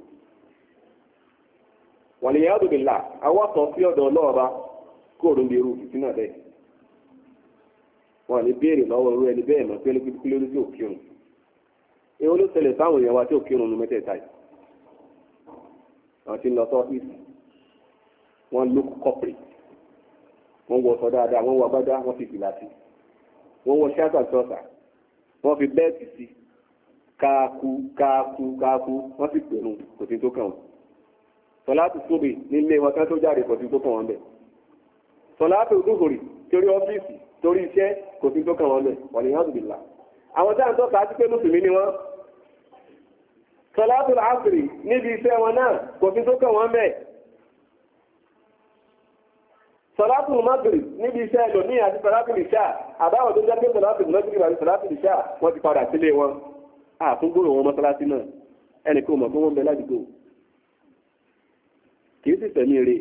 wàlìyàwó bìlá àwọn kan sí ọ̀dọ̀ ọlọ́ọ̀ba kó òrùn bí irú fìtí náà bẹ́ẹ̀. wọn ní béèrè lọ́wọ́ irú ẹni bẹ́ẹ̀ mọ̀ pé kí ló dé tí ò kírun. èwo ló ṣẹlẹ̀ sáwọn èèyàn wa tí ò kírun nu mẹ́tẹ̀ẹ̀ta yìí. àwọn tí ń lọ sọ́ọ́fíìsì wọ́n look corporate wọ́n wọ sọ dáadáa wọ́n wọ agbádá wọ́n fi fìlà sí wọ́n wọ ṣáàtà sọ́ọ̀sà wọ́n fi bẹ́ẹ̀tì sí káàkú wọ́n sì pèrú kò sí tó kàn wọ́n. sọláàtù sóbì nílé wọn kan tó jáde kò sí tó kàn wọ́n bẹ̀. sọláàtù dúhùrì torí ọ́fíìsì torí iṣẹ́ kò sí tó kàn wọ́n bẹ̀ wọ́n lè yàn án bìlà. àwọn táwọn tó kàá sí pé mùsùlùmí ni wọ́n. sọláàtù àṣírí níbi iṣẹ́ wọn náà kò sí tó kàn wọ́n bẹ̀. sọ̀látù maghrib níbi iṣẹ́ ẹlòmíì àti sọ̀látù ìṣà àbáwọn tó jẹ́ pé sọ̀látù maghrib àti sọ̀látù ìṣà wọ́n ti padà sílé wọn àtúngbòrò wọn mọ́sálásí náà ẹnì kò mọ̀ pé wọ́n ń bẹ ládùúgbò kìí sì tẹ̀mí rè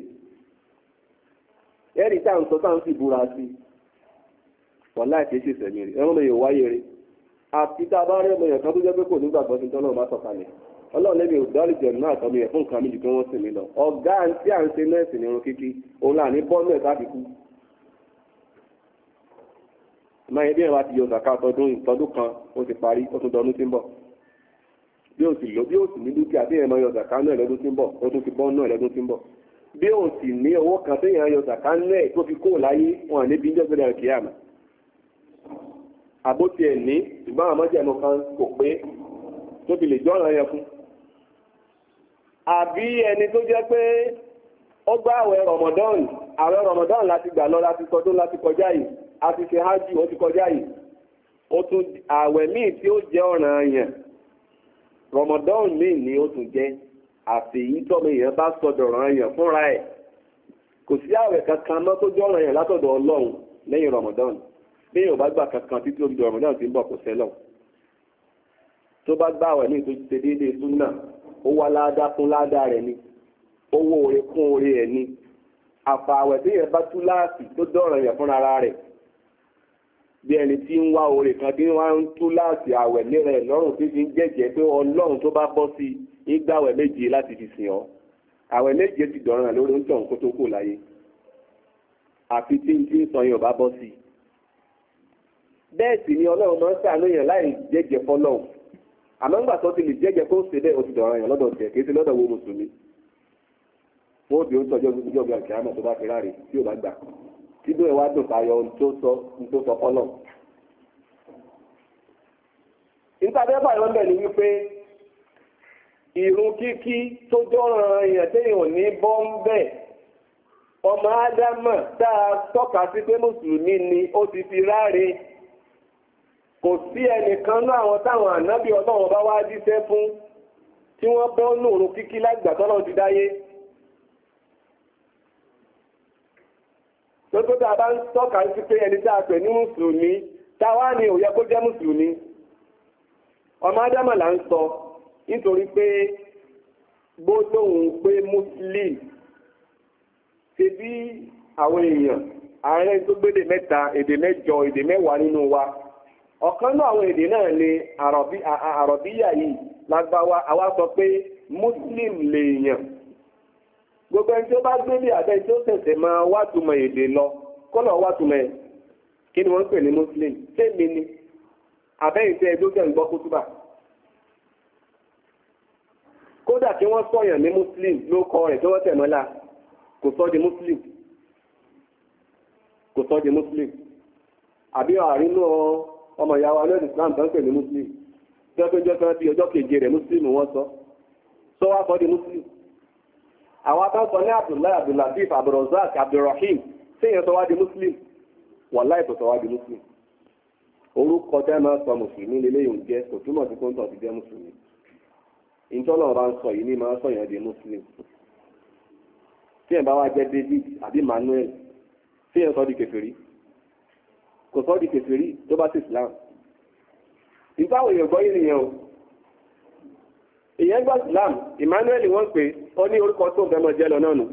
ẹ̀rí tá à ń sọ tá à ń sì búra sí wàláhì kìí sì tẹ̀mí rè ẹ̀rọ mi yóò wáyé rè àti tá a bá rẹ́ ọmọ yẹn kan tó jẹ́ pé kò nígbàgbọ́ sí tọ́lọ́ bá sọ̀kalẹ̀ ọlọ́run lẹ́bi òdọ́lì jẹ̀mú náà tọ́mi ẹ̀ fún nǹkan méjì tó wọ́n sì mí lọ ọ̀gá tí à ń ṣe nẹ́ẹ̀sì ní irun kíkí òun là ní bọ́ọ̀lù ẹ̀ káàdì kú. máa yẹ bí ẹ̀ wá ti yọ zaka tọdún kan ó ti parí ó tún dọdún tí ń bọ̀ bí ó sì ní dúkìá bí ẹ̀ máa yọ zaka náà lọ́dún tí ń bọ̀ ó tún fi bọ́ náà lọ́dún tí ń bọ̀ bí ó sì ní owó kan téèyàn yọ zaka náà tó fi kó láyé wọn níbi ń jẹ́gbẹ́dẹ̀ kíyámà àbótiẹ̀ ní ṣùgbọ́n àmọ́jẹ̀mọ́ kan kò pé tó fi lè jọ́ràn yẹn fún àbí ẹni tó jẹ́ pé ó gba àwẹ̀ Ramadan láti gbà lọ láti sọdún láti kọjá yìí àti ṣe hajj ó ti kọjá yìí ó tún àwẹ̀ míì tí ó jẹ́ ọ̀ranyàn Ramadan míì ni ó tún jẹ́ àfèyí tọ́mọ èèyàn bá sọdọ̀ ọ̀ranyàn fúnra ẹ̀ kò sí àwẹ̀ kankan mọ́ tó jẹ́ ọ̀ranyàn látọ̀dọ̀ Ọlọ́run lẹ́yìn Ramadan bí èèyàn bá gbà kankan títí omi Ramadan ti ń bọ̀ kò sẹ́lọ̀ tó bá gbà àwẹ̀ míì tó ti ṣe déédéé súnà ó wá ládàá fún ládàá rẹ̀ ni owó oore kún oore ẹ̀ ni àfààwẹ̀ tí èèyàn bá tú láàsì tó dọ̀rọ̀ yẹn fúnra rẹ̀ bí ẹni tí ń wá oore kan tí wọ́n ń tú láàsì àwẹ̀ lérè lọ́rùn tí fi ń jẹ́jẹ́ pé Ọlọ́run tó bá bọ́ sí i ń gbàwẹ̀ méje láti fi sìn ọ́ àwẹ̀ méje ti dọ̀rọ̀ yẹn lórí oúnjẹ òun kó tó kù láyé àfi tí ń sọ yẹn ò bá bọ́ sí i bẹ́ẹ̀ sì ni Ọlọ́run máa ń ṣàánú yẹn láì jẹ́jẹ́ fọ́lọ́run àmọ́ ńgbà tó ti lè jẹ́jẹ́ kó ṣe bẹ́ẹ̀ ó ti dọ̀rọ̀ yẹn lọ́dọ̀ tẹ̀ kì í ṣe lọ́dọ̀ wo mùsùlùmí wọ́n bí ó tọ́jọ́ ìjọba ìkìlámọ̀ tó bá fi ráre tí ò bá gbà tí bẹ́ẹ̀ wá dùn tayọ ohun tó sọ fọ́lọ̀. nípa bẹ́ẹ̀ báyọ̀ ń bẹ̀ ni wípé ìrun kíkí tó jọ́ràn èèyàn téèyàn ò ní bọ́ ń bẹ̀ ọmọ ádámà tá a tọ́ka sí pé mùsùlùmí ni ó ti fi ráre kò sí ẹnìkan náà àwọn táwọn ànábì Ọlọ́run bá wá jíṣẹ́ fún tí wọ́n bọ́ nù ìrun kíkí lágbà tọ́lọ́run ti dáyé. lọ́tọ́ tá a bá ń tọ́ka sí pé ẹni tá a pè ní mùsùlùmí táwa ni ò yẹ kó jẹ́ mùsùlùmí ọmọ ádámà là ń sọ nítorí pé gbólóhùn pé muslim ṣe bí àwọn èèyàn ààrẹ tó gbédè mẹ́ta èdè mẹ́jọ èdè mẹ́wàá nínú wa ọ̀kan náà àwọn èdè náà ni àrọ̀bíyà yìí lágbàwá àwa sọ pé muslim lèèyàn gbogbo ẹni tí ó bá gbé bí àbẹ́ tí ó tẹ̀sẹ̀ máa wátùmọ̀ èdè lọ kọ́lọ̀ wátùmọ̀ ẹ̀ kí ni wọ́n ń pè ní muslim tèmi ni àbẹ́ ìtẹ́ ẹjọ́ tẹ̀ ń gbọ́ kútúbà kódà kí wọ́n sọ̀yàn ní muslim ló kọ rẹ̀ tí wọ́n tẹ̀ mọ́lá kò sọ di muslim kò sọ di muslim àbí àrínú ọmọ ìyá wa lẹ́nu islam tó ń pè ní muslim tí wọ́n tó jọ́ tí wọ́n fi ọjọ́ keje rẹ̀ muslim wọ́n sọ wá sọ di muslim àwọn atọ́sọ ní Abdullahi Abdullatif Abdulrazak Abdulrahim tí èèyàn sọ wá di muslim wàláhì tó sọ wá di muslim orúkọ tẹ́ máa sọ mùsùlùmí lélẹ́yìn jẹ́ kò túmọ̀ sí kóńtọ̀ ti jẹ́ mùsùlùmí ìtọ́nà bá ń sọ yìí ní máa sọ yẹn di muslim tí ẹ̀ bá wá jẹ́ David àbí Manuel tí ẹ̀ sọ di kèfèrí kò sọ di kèfèrí tó bá sí Islam ìtàwọn èèyàn gbọ́ yìí nìyẹn o èèyàn gbọ́ Islam Emmanuel wọ́n pè ó ní orúkọ tó ń fẹ́ mọ́ jẹ́ lọ náà nù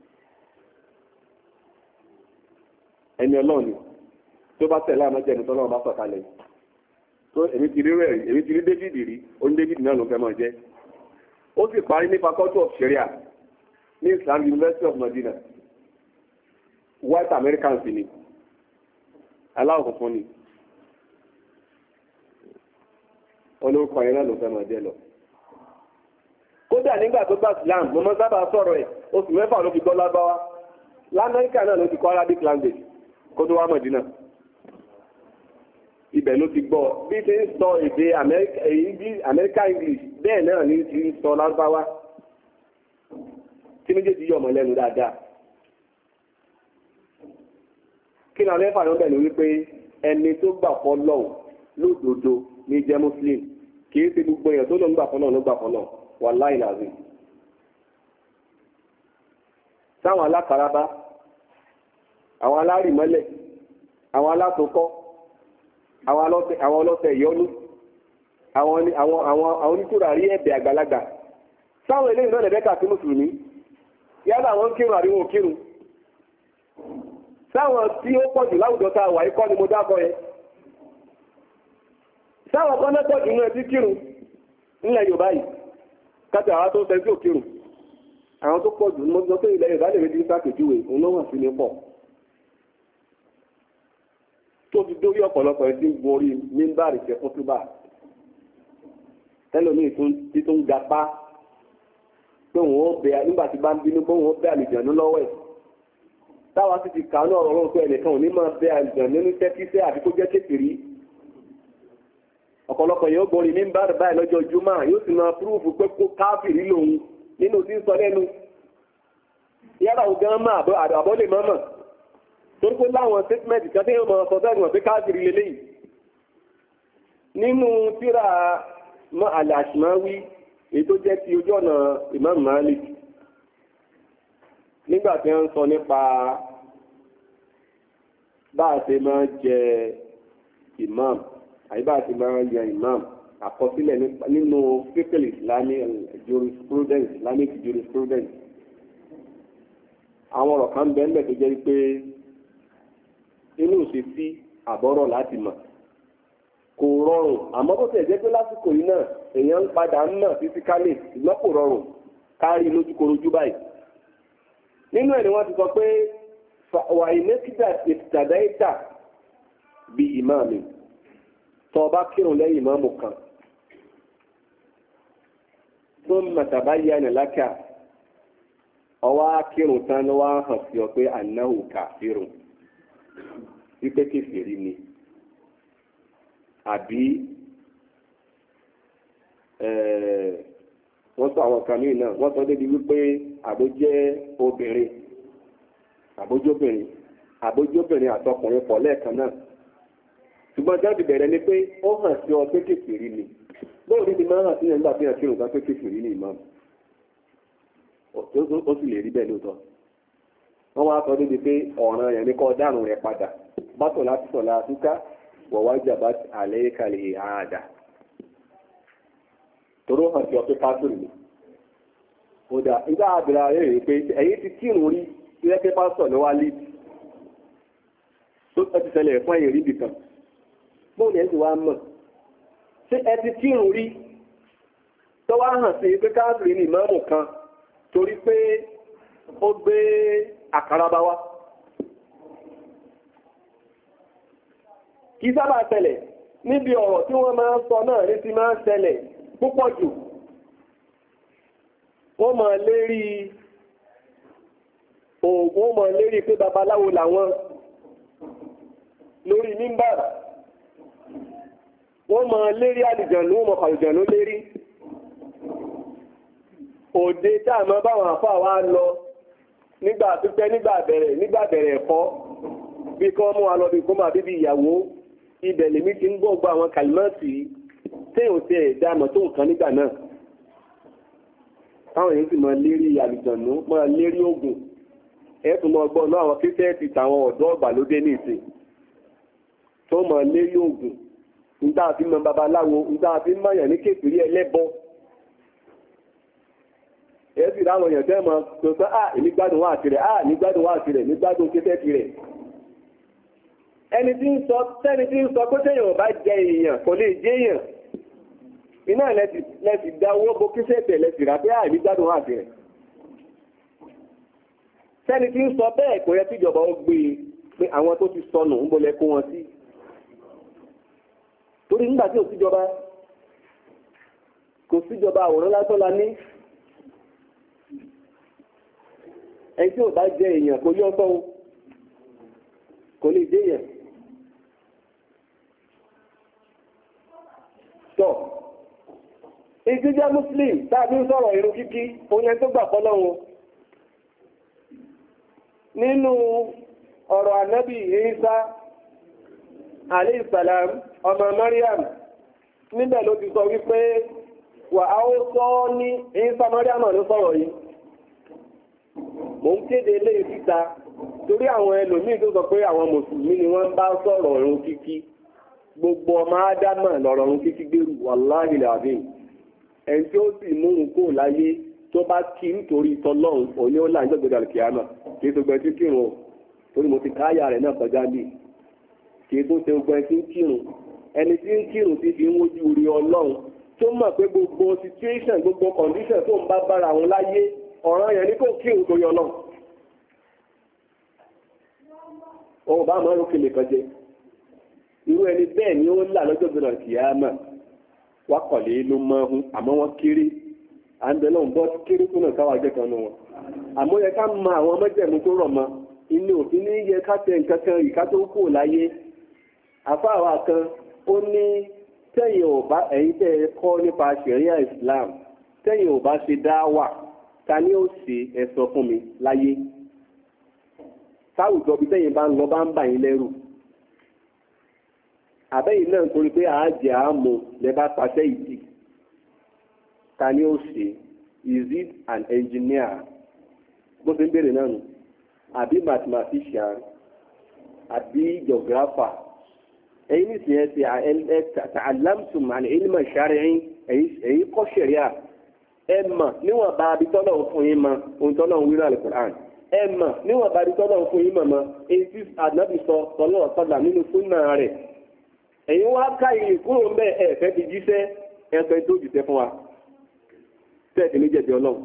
ẹni Ọlọ́run ni tó bá tẹ̀lé àmọ́jẹ́ ní tọ́lọ́run bá sọ̀kalẹ̀ tó èmi ti rí rẹ̀ èmi ti rí David rí ó ní David náà ló fẹ́ mọ́ jẹ́ ó sì parí ní faculty of Sharia ní Islam University of Medina white Americans ni aláwọ̀ funfun ni olórúkọ yẹn náà ló fẹ́ mọ́ jẹ́ lọ kódà nígbà tó bá Islam mo máa sábà sọ̀rọ̀ ẹ̀ oṣù mẹ́fà ló fi gbọ́ lágbáwá lamẹ́ríkà náà ló ti kọ́ Arabic language kó tó wá Mọ̀dínà ibẹ̀ ló ti gbọ́ bí ti ń sọ èdè American English bẹ́ẹ̀ náà ní ti ń sọ lágbáwá tí méjèèjì yọ̀ mọ́ lẹ́nu dáadáa kí náà mẹ́fà ló bẹ̀rẹ̀ wípé ẹni tó gbà fọ́ lọ́wọ́ lódodo ní jẹ́ Muslim kì í ṣe gbogbo èèyàn tó lọ ń gbà fọ́ náà ló gbà fọ́ náà wàláì làzí sáwọn alákarabá àwọn alárìmọ́lẹ̀ àwọn alátòkọ́ àwọn ọlọ́tẹ̀ ìyọ́nú àwọn onítùràrí ẹ̀bẹ̀ àgbàlagbà sáwọn eléyìí náà lẹ́bẹ̀ẹ́kà sí mùsùlùmí yálà àwọn kírun àríwọ̀n kírun sáwọn tí ó pọ̀jù láwùjọ tá a wà ikọ́ ni mo dákọ yẹn sáwọn kan lẹ́pọ̀ jù náà tí kírun nílẹ̀ Yorùbá yìí kájà àwọn tó ń tẹ́jú òkèrùn àwọn tó pọ̀ jù mọ́jọ́ pé ilẹ̀ Yorùbá lè rí dín sákèjúwe òun náà wà sí ní pọ̀ tó fi dórí ọ̀pọ̀lọpọ̀ ẹ̀ tí ń gun orí mímbàrì jẹ́ fútúbà tẹ́lómi tí tó ń gapá pé òun ó bẹ nígbà tí bá ń bínú pé òun ó bẹ àlùjànnú lọ́wọ́ ẹ̀ táwa sì ti kà á náà ọ̀rọ̀ pé ẹnìkan ò ní máa bẹ àlùjànnú ní tẹ́tíṣẹ́ àbí kó jẹ́ kékeré ọ̀pọ̀lọpọ̀ yóò gbọ́n ní mímbàrì báyìí lọ́jọ́ Jímọ̀ yóò sì máa púrúfù pé kó káfìrí lòun nínú tí ń sọ lẹ́nu yàrá ògán máa àbọ̀ lè mọ́mọ́ torí pé láwọn statement kan tí yóò mọ ọkọ̀ sẹ́gun ọ̀pẹ́ káàkiri lélẹ́yìí nínú tírà mọ́ al-Ashmawi èyí tó jẹ́ ti ojú ọ̀nà Imam Malik nígbà tí wọ́n ń sọ nípa bá a ṣe máa jẹ imam àyè bá a ṣe máa yan imam àkọsílẹ̀ nínú fiqh Islamic jurisprudence àwọn ọ̀rọ̀ kan bẹ́ẹ̀ lẹ̀ tó jẹ́ pé inú òṣèṣì àbọ̀rọ̀ láti mọ̀ kò rọrùn àmọ́ bó tẹ̀ jẹ́ pé lásìkò yìí náà èèyàn ń padà ń nà fisikálì ṣùgbọ́n kò rọrùn kárí lójúkorojú báyìí nínú ẹ̀ ni wọ́n ti sọ pé wà ìmẹ́kídà ìtàdáìtà bí ìmáàmì tó bá kírun lẹ́yìn ìmáàmù kan tó mọ̀tàbá yá ní lákà ọwọ́ kírun tán ló wá hàn sí ọ pé ànáhù kàfírùn wípé kèfèrí ni àbí wọ́n sọ àwọn kan míì náà wọ́n sọ débi wípé àbójẹ́ obìnrin àbójóbìnrin àtọkùnrin pọ̀ lẹ́ẹ̀kan náà ṣùgbọ́n jáde bẹ̀rẹ̀ ni pé ó hàn sí ọ pé kèfèrí ni bóòrí ti máa hàn sí ẹgbà fi hàn kírun kan pé kèfèrí ni ìmáàmù ó sì lè rí bẹ́ẹ̀ lóòótọ́ wọ́n wá sọ débi pé ọ̀ràn yẹn ní kọ́ dárùn rẹ̀ padà bátọ̀ láti sọ̀lá àtúká wọ̀wájà bá àlẹ́ kalẹ̀ àádá toró hàn sí ọ pé pásítọ̀ ni ó dà nígbà àbẹ̀rẹ̀ rẹ̀ rèé pé ẹ̀yìn ti kírun rí ilé pé pásítọ̀ ló wá líìdì tó ti ṣẹlẹ̀ fún ẹ̀yìn rí bìkan bóun ẹ̀ sì wá mọ̀ ṣé ẹ ti kírun rí tó wá hàn sí pé káàkiri ní ìmáàmù kan torí pé ó gbé àkàrà bá wá kì í sábà ṣẹlẹ̀ níbi ọ̀rọ̀ tí wọ́n máa ń sọ náà ní ti máa ń ṣẹlẹ̀ púpọ̀ jù wọ́n máa lérí oògùn mọ̀ lérí pé babaláwo làwọn lórí mímbàrà wọ́n mọ̀ lérí àlùjànnú wọ́n mọ̀ àlùjànnú lérí òde táàmọ́ báwọn àfáà wá lọ nígbà pípẹ́ nígbà bẹ̀rẹ̀ ẹ̀kọ́ bí kọ́ mú wa lọ bí kó máa bíbí ìyàwó ibẹ̀ lèmi ti ń gbọ́ àwọn kàlímọ́ọ̀tì téèyàn ti ẹ̀dá mọ̀ tó nǹkan nígbà náà táwọn èèyàn sì mọ̀ lérí àlùjànnú mọ̀ lérí oògùn ẹ̀tùn mọ̀ gbọ́ náà àwọn kírísẹ́ẹ̀tì tàwọn ọ̀dọ́ ọ̀gbàlódé ní ìsìn tó mọ̀ lérí oògùn nígbà tí mọ̀ babaláwo nígbà tí mọ̀yàn ní kékeré ẹlẹ́bọ ẹ̀ sì ráwọn èèyàn tẹ́ mọ̀ tó sọ èmi gbádùn wá àti rẹ̀ ní gbádùn wá àti rẹ̀ ní gbádùn kírísẹ́ẹ̀tì rẹ̀ ẹni tí ń sọ pé téèyàn ò bá jẹ èèyàn kò lè jẹ èèyàn iná lẹ́sì dá owó bo kírísẹ́ẹ̀tì lẹ́sì rà pé èmi gbádùn wá àti rẹ̀ sẹ́ni tí ń sọ bẹ́ẹ̀ kò yẹ kíjọba ó gbé e pé àwọn tó ti sọnù ń bolẹ̀ kó wọn sí torí nígbà tí kò síjọba àwòrán lásán la ní ẹni tí ò bá jẹ èèyàn kò yọ sọ́wọ́ kò lè dé èèyàn tọ́ ìjíjẹ́ muslim tàbí ń sọ̀rọ̀ irun kíkí oúnjẹ tó gbà fọ́lọ́run nínú ọ̀rọ̀ ànábì Ìsá alayhi salam ọmọ Maryam níbẹ̀ ló ti sọ wípé wà á ó sọ ní Ìsá Maryam ló sọ̀rọ̀ yìí mò ń kéde ilé ìsíta torí àwọn ẹlòmíì tó sọ pé àwọn mùsùlùmí ni wọ́n bá sọ̀rọ̀ irun kíkí gbogbo ọmọ ádámà lọ̀rọ̀ irun kíkí gbèrú wàláhì làbí ẹni tí ó sì mú un kó láyé tó bá kí nítorí tọlọ́run òní ó láǹjọ́ gbẹdọ̀ kìámà kì í tó gbẹ tí kírun torí mo ti káyà rẹ̀ náà kọjá bí kì í tó ṣe gbẹ tí ń kírun ẹni tí ń kírun ti fi ń wojú rí ọlọ́run tó mọ̀ pé gbogbo situation gbogbo condition tó ń bá bára àwọn láyé ọ̀ràn yẹn ní kò kírun torí ọlọ́run òun bá máa ń rókè nìkan jẹ irú ẹni bẹ́ẹ̀ ni ó là lọ́jọ́ gbẹdọ̀ kìámà wákọ̀lé ló máa ń àmọ́ wọ́n kéré àndẹ̀lọ́ ń bọ́ kéré tó náà káwà jẹ́ kan nù wọn àmọ́ yẹ ká mọ àwọn mẹ́jẹ̀mú tó rọ̀ mọ́ inú òfin ní yẹ ká tẹ nǹkan kan ìká tó kù láyé àfáàwà kan ó ní tẹ́yìn ò bá ẹ̀yin tẹ́ ẹ kọ́ nípa ṣẹ̀ríà Islam tẹ́yìn ò bá ṣe dáwà ta ni ó ṣe ẹ sọ fún mi láyé táwùjọ bí tẹ́yìn bá ń lọ bá ń bà yín lẹ́rù àbẹ́yìn náà torí pé àájẹ́ àámu lẹ bá pàṣẹ ìdí ta ni ó ṣe is it an engineer bó ṣe ń béèrè náà nù àbí mathematician àbí geographer ẹ̀yin nìsín ẹ ta'allamtum al-ilma ash-shar'i ẹ̀yin kọ́ ṣẹ̀ríà ẹ mọ̀ níwọ̀n bá abitọ́lọ̀ fún yín mọ ohun tọ́lọ̀ ń wíwá al-Qur'an ẹ mọ̀ níwọ̀n bá abitọ́lọ̀ fún yín mọ̀ èyí tí ànábì sọ tọ́lọ̀ sọ́dà nínú súnà rẹ̀ ẹ̀yin wá ká ìyè kúrò ń bẹ́ ẹ̀fẹ́ ti jíṣẹ́ ẹ̀fẹ́ tó jùṣẹ́ fún wa tẹ́ẹ̀tì ní jẹ̀bi ọlọ́run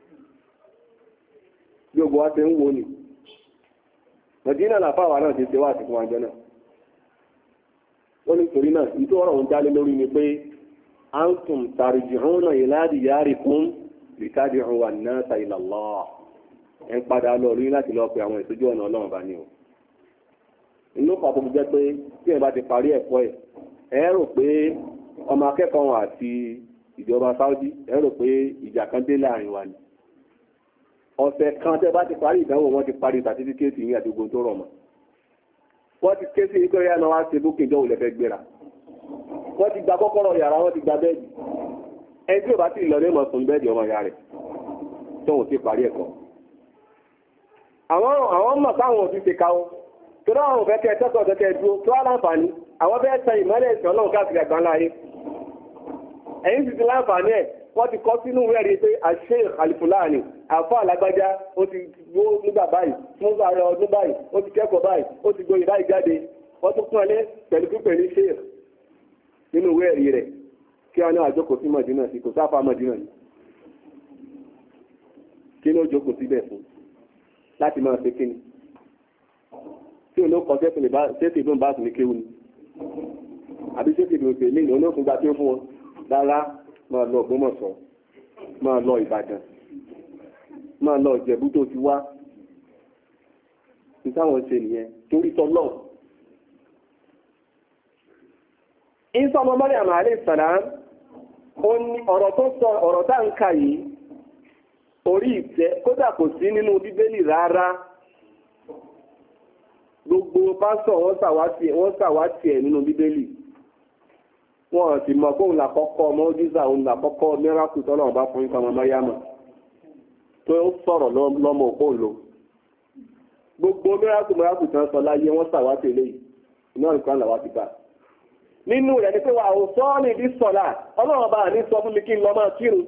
bí ogun wa ṣe ń wo ni Mẹdínà làfáwà náà ti ṣe wá àti fún àjọ náà wọ́n ní torí náà nítorí ọ̀rọ̀ ń dálé lórí ni pé antum tarji'una ila diyarikum litad'u an-nasa ila Allah ẹ̀ ń padà lọ rí láti lọ pe àwọn ìṣojú ọ̀nà ọlọ́run bá ní o inú pàtó fi jẹ́ pé tí ẹ̀ bá ti parí ẹ̀kọ́ ẹ̀ ẹ rò pé ọmọ akẹ́kọ̀ọ́ àti ìjọba Saudi ẹ rò pé ìjà kan dé láàrin wa ni ọ̀sẹ̀ kan tẹ́ bá ti parí ìdánwò wọ́n ti parí sàtífíkẹ́ẹ̀tì yín àti ogun tó rọ̀ mọ́ wọ́n ti ké sí ikú ẹ̀yà náà wá ṣe bókè ìdánwò lẹ́fẹ́ gbéra wọ́n ti gba kọ́kọ́rọ́ yàrá wọ́n ti gba bẹ́ẹ̀dì ẹni tí ò bá ti lọ ní ìmọ̀ sùn bẹ́ẹ̀dì ọmọ ìyá rẹ̀ tóun ti parí ẹ̀kọ́ àwọn mọ̀ táwọn òfin ṣe káwọ́ tó dáwọn òfẹ́ kẹ́ tẹ́kọ̀ọ́ tẹ́kẹ́ dúró tó wá láǹfààní àwọn fẹ́ tẹ ìmọ́lẹ̀ ìsìn ọlọ́run káàkiri àgbáńlá ayé ẹ̀yìn sì ti láǹfààní ẹ̀ wọ́n ti kọ́ sínú ìwé rí pé Sheikh Al-Fulani àfọ́ alágbájá ó ti gbó nígbà báyìí fún ààrẹ ọdún báyìí ó ti kẹ́kọ̀ọ́ báyìí ó ti gboyè báyìí jáde wọ́n tún pọ́n ẹlẹ́ pẹ̀lú pípẹ́ ní Sheikh nínú ìwé ẹ̀rí rẹ̀ kí wọ́n ní àjókòó sí Mọ̀dínà sí kò sáfà Mọ̀dínà ni kí ló jókòó síbẹ̀ fún láti máa ṣe kíni tí òun ló kọ sẹ́ẹ̀tì ìbọn bá sùn ní kéwù ni àbí sẹ́ẹ̀tì ìbọn pè ní ìlú olóògùn gba tí ó fún wọn rárá máa lọ Ògbómọ̀ṣọ́ máa lọ Ìbàdàn máa lọ Ìjẹ̀bú tó ti wá nítawọn ṣe nìyẹn torí tọ́lọ́ Ìsá ọmọ Maryam alayhi salam ó ní ọ̀rọ̀ tó sọ ọ̀rọ̀ tá ń kà yìí orí ìtẹ́ kódà kò sí nínú Bíbélì rárá gbogbo pásọ̀ wọ́n ṣàwátì ẹ̀ nínú Bíbélì wọ́n ti mọ̀ fóun làkọ́kọ́ mọ́jísà òun làkọ́kọ́ mẹ́rákù tọ́lọ̀ bá fún ìfàmọ́ Máríàmù tó ń sọ̀rọ̀ lọ́mọ òpó lò gbogbo mẹ́rákù tán sọ láyé wọ́n ṣàwátì eléyìí iná nìkan làwá ti bá nínú rẹ̀ ni pé wà ó sọ ní ìdí sọ̀lá ọlọ́run bá ní sọ fún mi kí n lọ máa kírun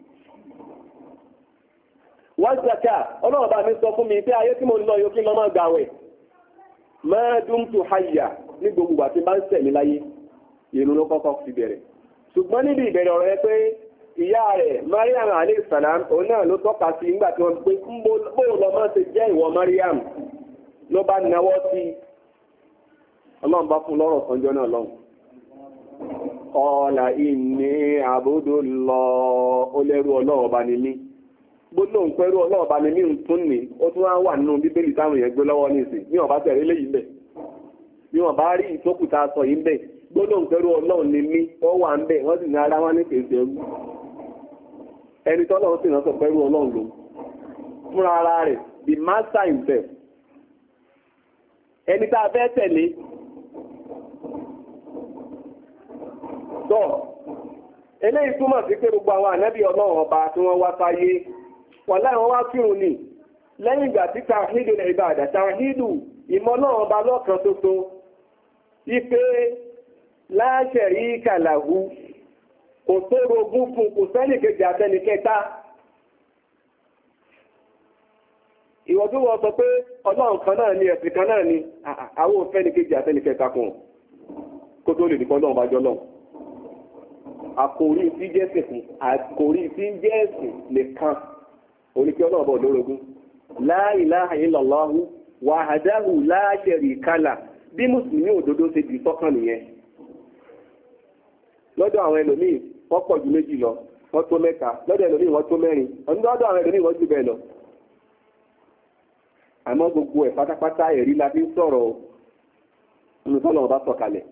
wọ́n zaka ọlọ́run bá ní sọ fún mi pé ayé tí mo lọ yóò kí n lọ máa gbàwẹ̀ máa dumtu hayya ní gbogbo àti bá ń sẹ̀mí láyé ìrun ló kọ́kọ́ fi bẹ̀rẹ̀ ṣùgbọ́n níbi ìbẹ̀rẹ̀ ọ̀rọ̀ ẹ pé ìyá rẹ̀ Mariam alayhi salam òun náà ló tọ́ka sí nígbà tí wọ́n pé bóun lọ máa ṣe jẹ́ ìwọ Mariam ló bá nawọ́ sí ọlọ́run bá fún lọ́rọ̀ sanjọ́ náà lọ́hùn ọ̀la ìní abudullah ó lẹ́rú ọlọ́run ọba ni mí gbóná ń pẹ́rú ọlọ́run ọba ni mí ń tún ní ó tún wá wà nínú Bíbélì táwọn èèyàn gbé lọ́wọ́ nísìn bí wọ́n bá tẹ̀lé léyìí bẹ̀ bí wọ́n bá rí ìtókùtà sọ yìí bẹ̀ gbólóhùn pẹ̀lú ọlọ́run ni mí wọ́n wà ń bẹ̀ wọ́n sì ní ara wọn ní kèsì ẹrú ẹni tọ́lọ́run sì náà sọ pẹ̀lú ọlọ́run ló fúnra ara rẹ̀ the master himself ẹni tá a fẹ́ tẹ̀lé tọ́ eléyìí túmọ̀ sí pé gbogbo àwọn ànábì ọlọ́run ọba tí wọ́n wá sáyé wọ́n láì wọ́n wá kírun ni lẹ́yìn ìgbà tí tàhídù lè bá àdá tàhídù ìmọ̀ náà ọba lọ́kan ṣoṣo ipe láṣẹ̀rí kàlàhù kò tó rogún fún kò sẹ́nìkejì àtẹnìkẹta ìwọ̀n tó wọ́n sọ pé ọlọ́run kan náà ni ẹ̀sìn kan náà ni àwọn òfẹ́nìkejì àtẹnìkẹta kan kó tó lè dìkọ́ lọ́run bá jọ lọ́run àkòrí tí jẹ́ ẹ̀sìn àkòrí tí jẹ́ ẹ̀sìn nìkan oníkẹ́ ọlọ́run bọ̀ lórogún la ilaha illallahu wahdahu la sharika lah bí mùsùlùmí òdodo ṣe di sọ́kàn nìyẹn lọ́dọ̀ àwọn ẹlòmíì wọ́n pọ̀ ju méjì lọ wọ́n tó mẹ́ta lọ́dọ̀ ẹlòmíì wọ́n tó mẹ́rin lọ́dọ̀ àwọn ẹlòmíì wọ́n jù bẹ́ẹ̀ lọ àmọ́ gbogbo ẹ̀ pátápátá ẹ̀rí la fi ń sọ̀rọ̀ nínú tọ́lọ̀ ọba sọ̀kalẹ̀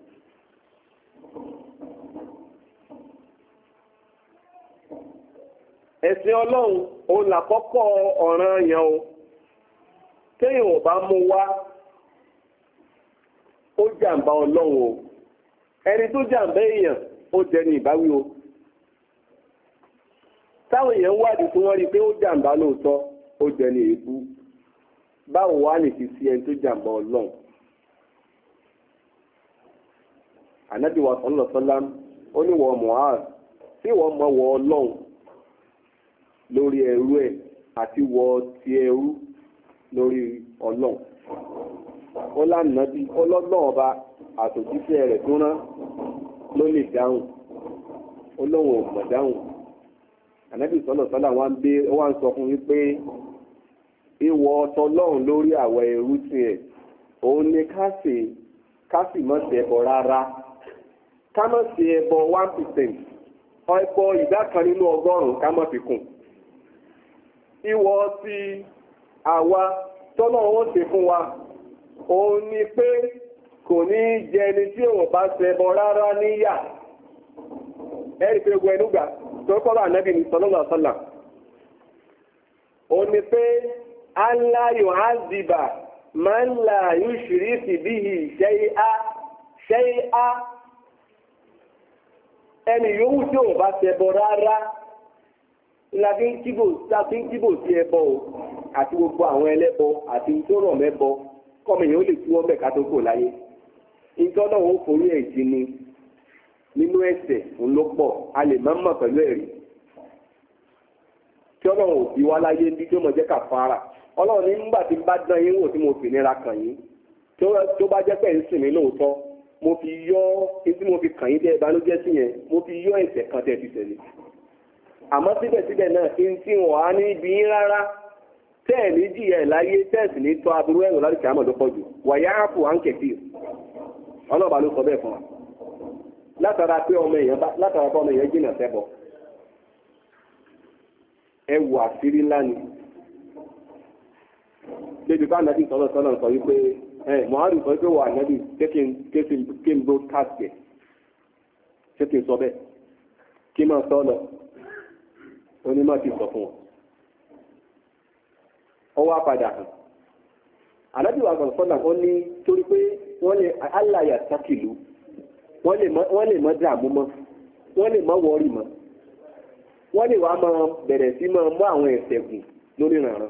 ẹ̀sìn ọlọ́run òun làkọ́kọ́ ọ̀ranyàn o téèyàn ò bá mú wá ó jàǹbá ọlọ́run o ẹni tó jàǹbá èèyàn ó jẹni ìbáwí o táwọn èèyàn wádìí tí wọ́n rí pé ó jàǹbá lóòótọ́ ó jẹni èébú báwo wá ní ti sí ẹni tó jàǹbá ọlọ́run. ànábì wa sallallahu alaihi wasallam ó ní wọ Mu'az tí wọ́n mọ wọ ọlọ́run lórí ẹrú ẹ̀ àti wọ ti ẹrú lórí ọlọ́run. ó lánàbí ọlọ́gbọ́n ọba àtòjíṣẹ́ rẹ̀ tó rán ló lè dáhùn olóhùn ò mọ̀ dáhùn. ànábì sallallahu alaihi wasallam wá ń sọ fún wípé ìwọ ọtọlọ́run lórí àwọn ẹrú tiẹ̀ òun ni ká sì mọ̀ sí ẹbọ rárá ká mọ̀ sí ẹbọ 1%. ọ̀pọ̀ ìdá kan nínú ọgọ́rùn-ún ká mọ̀ fi kún. ìwọ ti àwa tọ́lọ́ wọn ṣe fún wa òun ni pé kò ní jẹ ẹni tí òun bá ṣẹbọ rárá níyà. ẹ̀rí pé ogun ẹnu gbà tó kọ́lá ànábì ní sallallahu alaihi wasallam. òun ni pé Allah yu'azziba man la yushrik bihi shay'a ẹni yòówù tí òun bá ṣẹbọ rárá láti ń kíbò sí ẹbọ o àti gbogbo àwọn ẹlẹ́bọ àti tó rọ̀ mẹ́bọ kọ́mọ èèyàn ó lè tú wọn bẹ̀ ká tó kò láyé ìtọ́nà òun forí ẹ̀ jí ni nínú ẹ̀ṣẹ̀ òun ló pọ̀ a lè má mọ̀ pẹ̀lú ẹ̀rí tí ọlọ́run ò bí wá láyé bí tí ó mọ̀ jẹ́ kàfàrà ọlọ́run ní nígbà tí bá dán yín wò tí mo fi nira kàn yín tó bá jẹ́ pé ń sìn mí lóòótọ́ mo fi yọ etí mo fi kàn yín tẹ́ ìbànújẹ́ sí yẹn mo fi yọ ẹ̀ṣẹ̀ kan tẹ́ fi tẹ̀lé àmọ́ síbẹ̀síbẹ̀ náà kí n tí wọ́n á ní ibi yín rárá tẹ́ẹ̀ ní jìyà ẹ̀ láyé tẹ́ẹ̀sì ní tọ́ aburú ẹ̀rọ láti kàámọ̀ ló pọ̀jù wàyà áàpù à ń kẹ̀kì ọlọ́ọ̀bá ló sọ bẹ́ẹ̀ fún wa látara pé ọmọ èèyàn jìnnà sẹ́bọ̀ ẹ wù àṣírí ńlá ni débi ká nàbí sọ́nà sọ wípé Muhammadu sọ pé wà nàbí kí n broadcast ẹ̀ ṣé kí n sọ bẹ́ẹ̀ kí n máa sọ lọ onímọ̀ ti sọ fún wọn. ó wá padà hàn ànábì wa gbọ̀n sọ́nà ó ní torí pé wọ́n lè aláyà sákìlú wọ́n lè mọ́ dààmú mọ́ wọ́n lè mọ́ wọ́ọ̀rì mọ́ wọ́n lè wá máa bẹ̀rẹ̀ sí máa mú àwọn ẹ̀ṣẹ̀ gùn lórí ìrànràn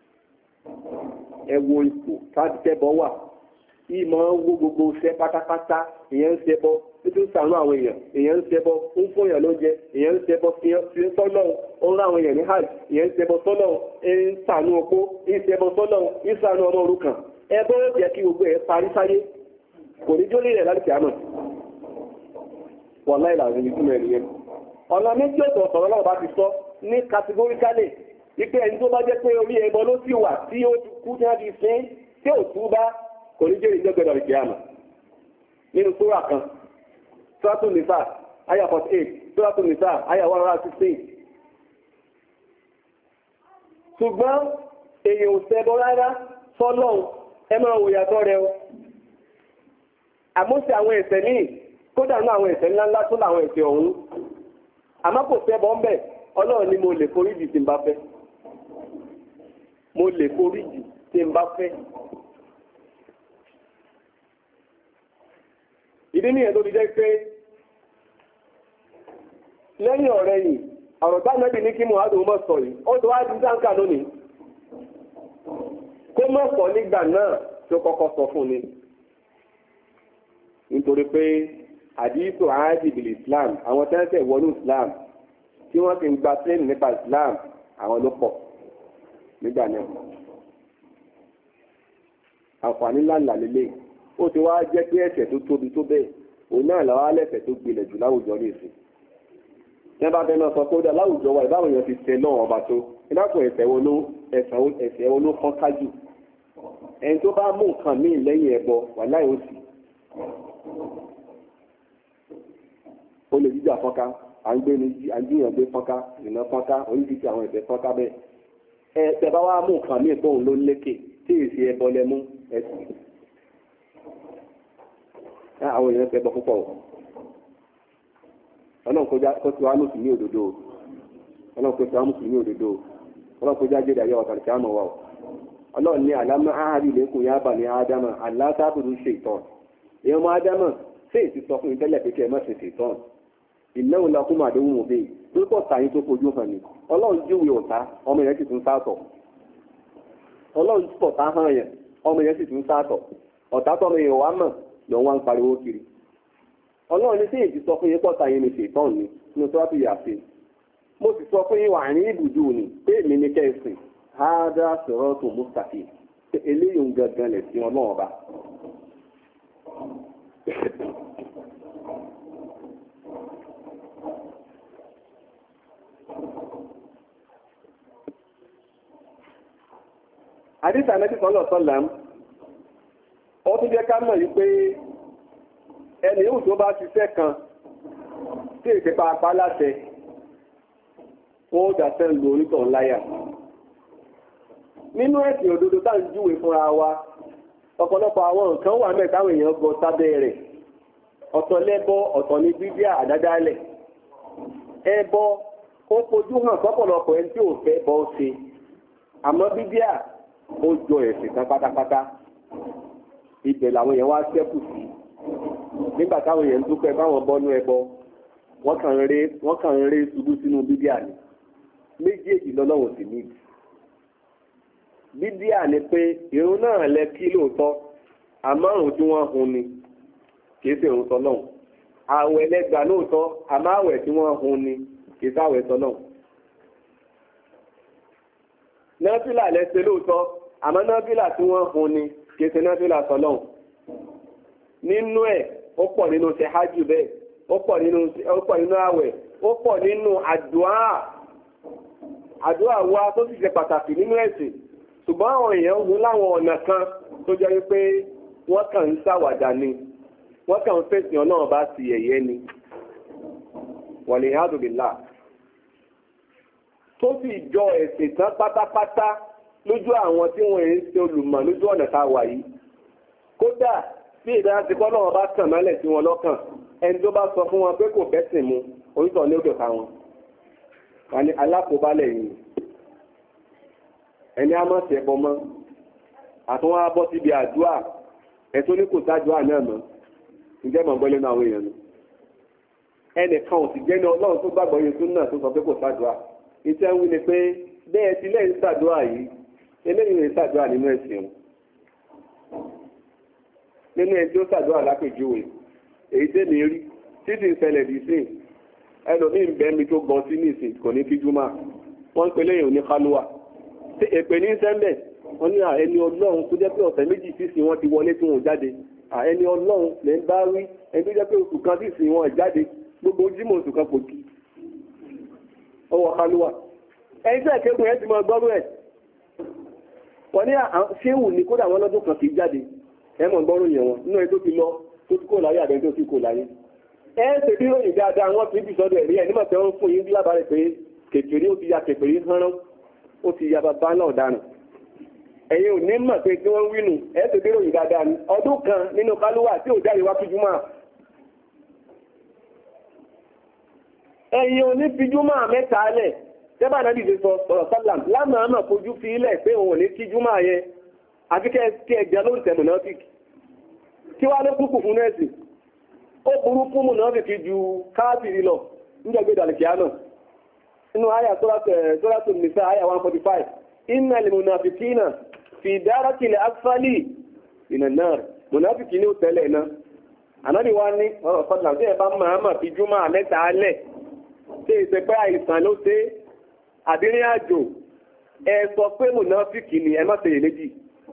ẹ wo ipò káàtẹ́bọ̀ wà ìmọ̀ owó gbogbo ṣẹ́ pátápátá èèyàn ń ṣẹbọ títí ń sàánú àwọn èèyàn ń ṣẹbọ ń fún èèyàn lóúnjẹ èèyàn ń ṣẹbọ sí sọ́lọ́hún ó ń rán àwọn èèyàn ní hajj èèyàn ń ṣẹbọ sọ́lọ́hún ń sàánú opó ń ṣẹbọ sọ́lọ́hún ń sàánú ọmọ òrukàn ẹbọ ó jẹ́ kí gbogbo ẹ̀ parí sáyé kò ní jólè rẹ̀ láti kìámọ̀ wọ́n láì làwọn ìtumọ̀ ẹ̀nìyẹn ọ̀nà méjì ọ̀tọ̀ọ̀tọ̀ náà bá ti sọ ní kàtígóríkálì wípé ẹni tó bá jẹ́ pé orí ẹbọ ló sì wà tí ó kú tí wọ́n ti sin tí ò tú bá kò ní jẹ́ ìjọgbẹ̀dọ̀ ìkẹ́ àmà nínú sórà kan sóràtún nìsà àyà 48 sóràtún nìsà àyà 116 ṣùgbọ́n èèyàn ò ṣẹbọ rárá sọ́lọ́hun ẹ máa wò yàtọ̀ rẹ o àmúṣe àwọn ẹ̀ṣẹ̀ míì kódà náà àwọn ẹ̀ṣẹ̀ ńláńlá tó láwọn ẹ̀ṣẹ̀ ọ̀hún àmọ́ kò ṣẹbọ ń bẹ̀ ọlọ́run ni mo lè foríjì tí n bá fẹ́ mo lè foríjì tí n bá fẹ́. ìdí nìyẹn tó fi jẹ́ pé lẹ́yìn ọ̀rẹ́ yìí ọ̀rọ̀ táwọn ẹbí ní kí Muhammadu mọ̀ sọ yìí ó tó wá di sáǹkà lónìí kó mọ̀ sọ nígbà náà tó kọ́kọ́ sọ fún ni nítorí pé àdìsù àádìbìlì Islam àwọn tẹ́ńtẹ̀ wọnú Islam tí wọ́n ti ń gba tẹ́ẹ̀nì nípa Islam àwọn ló pọ̀ nígbà náà àǹfààní ńláńlá lélẹ̀ ó ti wá jẹ́ pé ẹ̀ṣẹ̀ tó tóbi tó bẹ́ẹ̀ òun náà làwọn alẹ́ṣẹ̀ tó gbilẹ̀ jù láwùjọ ní ìsìn ní bá bẹ́ẹ̀ náà sọ pé ó dá láwùjọ wa ìbáwọn èèyàn ti tẹ náà ọba tó ìdákùn ẹ̀ṣẹ̀ wo ló fọ́n kájù ẹni tó bá mú nǹkan míì lẹ́yìn ẹbọ wà láì ó sì ó lè jíjà fọ́nká àgbéyàn gbé fọ́nká ìná fọ́nká oríṣiríṣi àwọn ẹ̀ṣẹ̀ fọ́nká bẹ́ẹ̀ tẹ bá wá mú nǹkan míì tóun ló lékè tí èsì ẹbọ lẹmú ẹsìn àwọn èèyàn ṣẹbọ púpọ̀ ọlọ́run kó tí wàá lòsì ní òdodo ọlọ́run pé sọ́wọ́n mùsùlùmí òdodo ọlọ́run pé jáde dàyọ̀ ọ̀tàlì kí á mọ̀ wá o ọlọ́run ní àlámà áhàbì lẹ́kùn yá bà ní ádámà aláàtàbùrù ṣètọ́n èèyàn máa dámà ṣé èsì sọ fún ìtẹ́lẹ̀ pé kẹ́ ẹ má ṣe ṣètọ́n ìnáwó lakún màdéhùn òbí tó pọ̀ tàyín tó fojú hàn ní ọlọ́run júwe ọ̀tá ọmọ yẹn sì tún sáàtọ̀ ọlọ́run pọ̀ tá hàn yẹn ọmọ yẹn sì tún sáàtọ̀ ọ̀tá tọ́mọ yẹn wá mọ̀ lọ́n wá ń pariwo kiri ọlọ́run ní sí èsì sọ fún yín pọ̀ tàyín ní ṣètọ́n ní inú tó wá fi yà sí mo sì sọ fún yín wà ní ibùdó ni pé èmi ní kẹ́sìn hádà siratu mustaqim eléyìí ń gangan lẹ̀ sí ọlọ́run ọba. àdìsá nẹ́bí sọ́lọ̀ sọ́làm ó tún jẹ́ ká mọ̀ yìí pé ẹni yóò tó bá ṣiṣẹ́ kan tí èsì pàápàá láṣẹ wọ́n ó dàṣẹ́ ń lo onítọ̀ ńláyà nínú ẹ̀sìn òdodo tá ń júwe fúnra wa ọ̀pọ̀lọpọ̀ àwọn nǹkan wà mẹ́ta táwọn èèyàn gbọ́ sábẹ́ rẹ̀ ọ̀tọ̀ lẹ́bọ ọ̀tọ̀ ní bíbíà àdádálẹ̀ ẹbọ ó fojú hàn sọ́pọ̀lọpọ̀ ẹni tí ò fẹ́ bọ́ ṣe àmọ́ bíbíà ó jọ ẹ̀sìn kan pátápátá ibẹ̀ làwọn èèyàn wá ṣẹ́kù sí nígbà táwọn èèyàn ń dúpẹ́ báwọn bọ́nú ẹbọ wọ́n kàn ń ré ṣubú sínú bíbíà ni méjèèjì lọ́lọ́run sì níbi bíbíà ni pé irun náà lẹ kí lóòótọ́ àmọ́ àrùn tí wọ́n hun ni kìí ṣe irun tọ́lọ́hùn àwẹ̀ lẹ́gbàá lóòótọ́ àmọ́ àwẹ̀ tí wọ́n hun ni kìí ṣàwẹ̀ tọ́lọ́hùn náfìlà lẹ́sẹ̀ lóòótọ́ àmọ́ náfìlà tí wọ́n hun ni kìí ṣe náfìlà tọ́lọ́hùn nínú ẹ̀ ó pọ̀ nínú ṣe hajj bẹ́ẹ̀ ó pọ̀ nínú àwẹ̀ ó pọ̀ nínú àdúrà wa tó sì ṣe pàtàkì nínú ẹ̀sìn ṣùgbọ́n àwọn èèyàn wù láwọn ọ̀nà kan tó jẹ́ wípé wọ́n kàn ń ṣàwàdà ni wọ́n kàn ń fèsì ọ̀nà bá ti yẹ̀yẹ́ ni wọ̀lẹ̀ àdùbìlà tó sì jọ ẹ̀sìn tán pátápátá lójú àwọn tí wọ́n ń ṣe olùmọ̀ lójú ọ̀nà tá a wà yìí kódà bí ìdára ti kọ́ náà bá kàn mọ́lẹ̀ sí wọn lọ́kàn ẹni tó bá sọ fún wọn pé kò bẹ́sìn mu orítọ̀ ní òkè káwọn wọn ni alákòóbálẹ̀ yìí ẹni a máa tẹ̀bọ mọ́ àtúnwá bọ́ síbi àdúrà ẹ̀tọ́ ní kò sáàdúrà náà mọ́ ǹjẹ́ mọ̀ gbọ́lẹ́nu àwọn èèyàn nù ẹnìkan ò sì jẹ́ni ọlọ́run tó gbàgbọ́ yẹn tó náà tó sọ pé kò sáàdúrà iṣẹ́ ń wí ni pé bẹ́ẹ̀ ti lẹ́yìn sáàdúrà yìí eléyìí ń sáàdúrà nínú ẹ̀sìn nínú ẹni tí ó sáàdúrà lápèjúwe èyí tẹ́mi rí títí ìṣẹ̀lẹ̀ dì sí ẹlòmíì ń bẹ́ẹ̀ mi tó gan sí nísìn kò ní kíjúmọ́ wọ́n ń pe lẹ́yìn òní kálúwà èpè ní sẹ́ńbẹ̀ wọ́n ní ẹni ọlọ́run tó jẹ́ pé ọ̀sẹ̀ méjì sísìn wọn ti wọlé tí wọn ò jáde ẹni ọlọ́run lè ń bá rí ẹni tó jẹ́ pé oṣù kan sísìn wọn ò jáde gbogbo jímọ̀ oṣù kan kò kí ọwọ́ kálúwà ẹni tẹ́ kékun ẹ ti mọ gbọ́rú ẹ̀ wọ́n ní ṣéwù ní kódà wọn lọ́dún kan kì í jáde ẹ mọ̀ gbọ́rú yẹn wọn nínú ẹni tó ti lọ tó ti kó láyé àbẹ́ tó ti kó láyé ẹ ṣe bí ròyìn dáadáa wọn ti bí sọ́dọ̀ ẹ̀rí ẹ̀ nígbà tí wọ́n fún yín bí lábàárẹ̀ pé kèfèrí ó ti ya kèfèrí hánrán ó ti ya bàbá náà dànù ẹ̀yin ò ní mọ̀ pé tí wọ́n wínú ẹ̀ ṣe bí ròyìn dáadáa ní ọdún kan nínú kálúwà tí ò jáde wá kíjúmọ́ ẹ̀yin ò ní fijúmọ́ mẹ́ta lẹ̀ tẹ́bà náà dìde sọ sọ̀rọ̀ sálàm lámàá mà fojú fi ilẹ̀ pé òun ò ní kíjúmọ́ yẹn àti kí ẹgbẹ́ lórí tẹ̀ mọ̀nàfíkì kí wá ló kúkú fún nẹ́ẹ̀sì ó burú fún mọ̀nàfíkì ju káàkiri lọ níjọ̀gbé dàlùkìá náà inú àyà sóràtò nìsá àyà 145 innal munafiqina fi darakil asfali minan nar mọ̀nàfíkì ní òtẹ́lẹ̀ náà ànábì wá ní ọ̀rọ̀ sọ́dà tí ẹ bá máa mà fi júmọ́ àmẹ́ta alẹ̀ tí ìsẹ̀pẹ́ àìsàn ló ṣe àdírín àjò ẹ sọ pé mọ̀nàfíkì ni ẹ má ṣe iyèméjì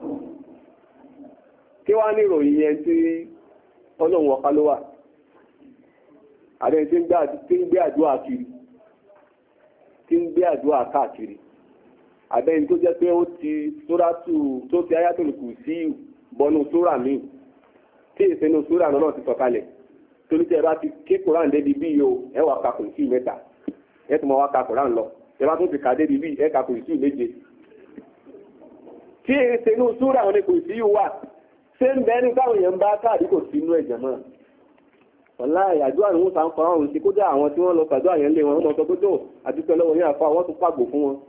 kí wá ní ìròyìn yẹn tí ọlọ́run ọ̀pá ló wà àbẹ́ tí ń gbé àdúrà kiri tí ń gbé àdúrà káàkiri àbẹ́ni tó jẹ́ pé ó ti tó ti Ayatul Kursi bọnú sóra míì tí ìsinú sóra náà ti sọ̀kalẹ̀ torí tí ẹ bá ti ké Koran débi bí yóò ẹ wà ka Kursi mẹ́ta ẹ tún máa wá ka Koran lọ ẹ bá tún ti kà débi bí ẹ ka Kursi méje tí ìsinú sóra wọn ni Kursi wà ṣé ń bẹ́ẹ̀ ní káwọn èèyàn bá káàdì kò sí inú ẹ̀jẹ̀ mọ́ ọ̀la àdúrà ni wọ́n sá ń fọ àwọn òṣìṣẹ́ kódà àwọn tí wọ́n lọ pàdó àyẹ̀ ńlẹ̀ wọn wọ́n mọ̀ sọ pé tó àdúpẹ́ lọ́wọ́ ní àfa àwọn tún pàgbò fún wọn.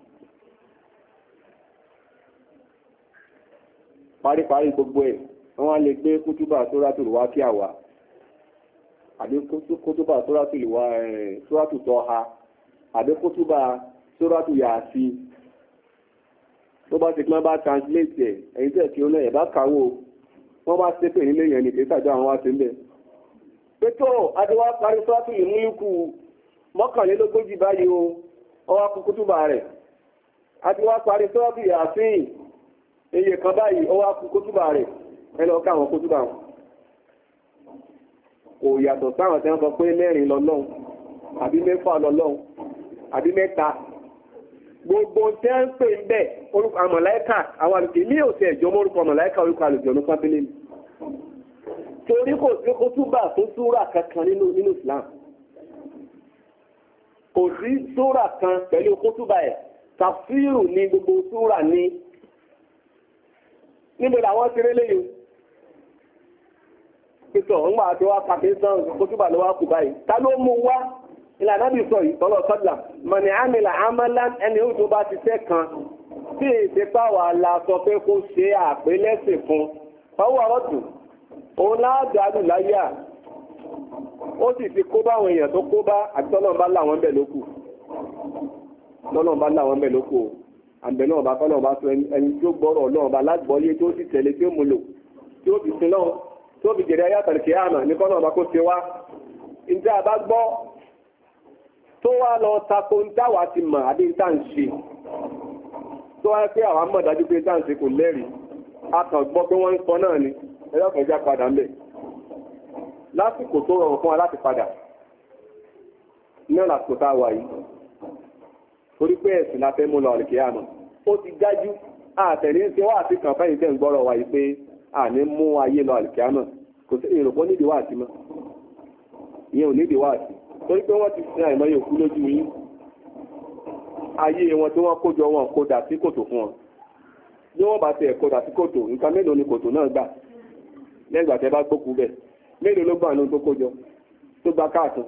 paríparí gbogbo ẹ̀ wọ́n á lè gbé kútúbà sóràtùl wákíà wá àbí kútúbà sóràtù tọ́ha àbí kútúbà sóràtù yàásí tó bá ti pín bá translate ẹ̀ ẹ̀yìn tẹ̀ kí ó náà ẹ̀ bá kàwó wọ́n bá ṣépè nílé yẹn ní kéṣàjọ àwọn wá sí ń bẹ̀. pétó adéwà parí sóràtù ìmúlùkù mọ́kànlélógójì báyìí o ọwọ́ kú kútúbà rẹ̀ adéwà parí sóràtù yàásí eye kan báyìí ọwọ́ kú kútúbà rẹ̀ ẹ lọ ká àwọn kútúbà wọn. kò yàtọ̀ sáwọn tí wọ́n sọ pé mẹ́rin lọ́lọ́run àbí mẹ́fà lọ́lọ́run àbí mẹ́ta gbogbo tẹ́ ń pè ń bẹ̀ orúkọ àmọ̀láíkà àwọn àlùkè ní òsì ẹ̀jọ́ mórúkọ àmọ̀láíkà orúkọ àlùjọ ní pápẹ́lẹ́ ni torí kò sí kútúbà tó súrà kankan nínú Islam kò sí súrà kan pẹ̀lú kútúbà ẹ̀ tafsírù ní gbogbo súrà ní níbo làwọn ti rí léyìn pẹ̀tọ̀ ńgbà àti wá Pakistan kútúbà ló wá kù báyìí ta ló mú wá ìlànà bí sọ ìtọ́lọ̀ sọ́dà mọ̀nì àmìlà àmàlà ẹni ó tó bá ti tẹ́ kan tí èsì pàwọ̀ la sọ pé kó ṣe àpélẹ́sìn fún fáwọn ọ̀rọ̀tù òun láàdàlù láyà ó sì ti kó báwọn èèyàn tó kó bá àti tọ́lọ́mbá láwọn bẹ̀ lókù àbẹ̀ náà bá kọ́lọ̀ bá sọ ẹni tí ó gbọ́rọ̀ náà bá lágbọ́yé tó sì tẹ̀lé tí ó mú lò tí ó fi sin náà tí ó fi jẹ̀rẹ̀ ayátàlì kìí àmà ní kọ́lọ̀ bá kó ṣe wá ǹjẹ́ a bá gbọ́ tó wá lọ tako ń dáwà ti mọ̀ àbí ń tà ń ṣe tó wá pé àwọn mọ̀ dájú pé tà ń ṣe kò lẹ́rìí a kàn gbọ́ pé wọ́n ń sọ náà ni ẹjọ́ kan já padà ńbẹ̀ lásìkò tó rọrùn fún wa láti padà náà lásìkò tá a wà yìí torí pé ẹ̀sìn la fẹ́ mú lọ àlùkè àmọ́ ó ti dájú àtẹ̀lé ń ṣe wá àti kàn fẹ́yìn tẹ̀ ń gbọ́rọ̀ wa yìí pé àní mú ayé lọ àlùkè àmọ́ kò sí ìròpọ̀ nídìí wá àti mọ́ ìyẹn ò nídìí wá àti torí pé wọ́n ti sin àìmọye òkú lójú yín ayé wọn tí wọ́n kójọ wọn kó dà sí kòtò fún wọn bí wọ́n bá tiẹ̀ kó dà sí kòtò nǹkan mélòó ni kòtò náà gbà lẹ́gbà tẹ́ bá gbókù bẹ̀ mélòó ló gbà ní tó kójọ tó gba káàtó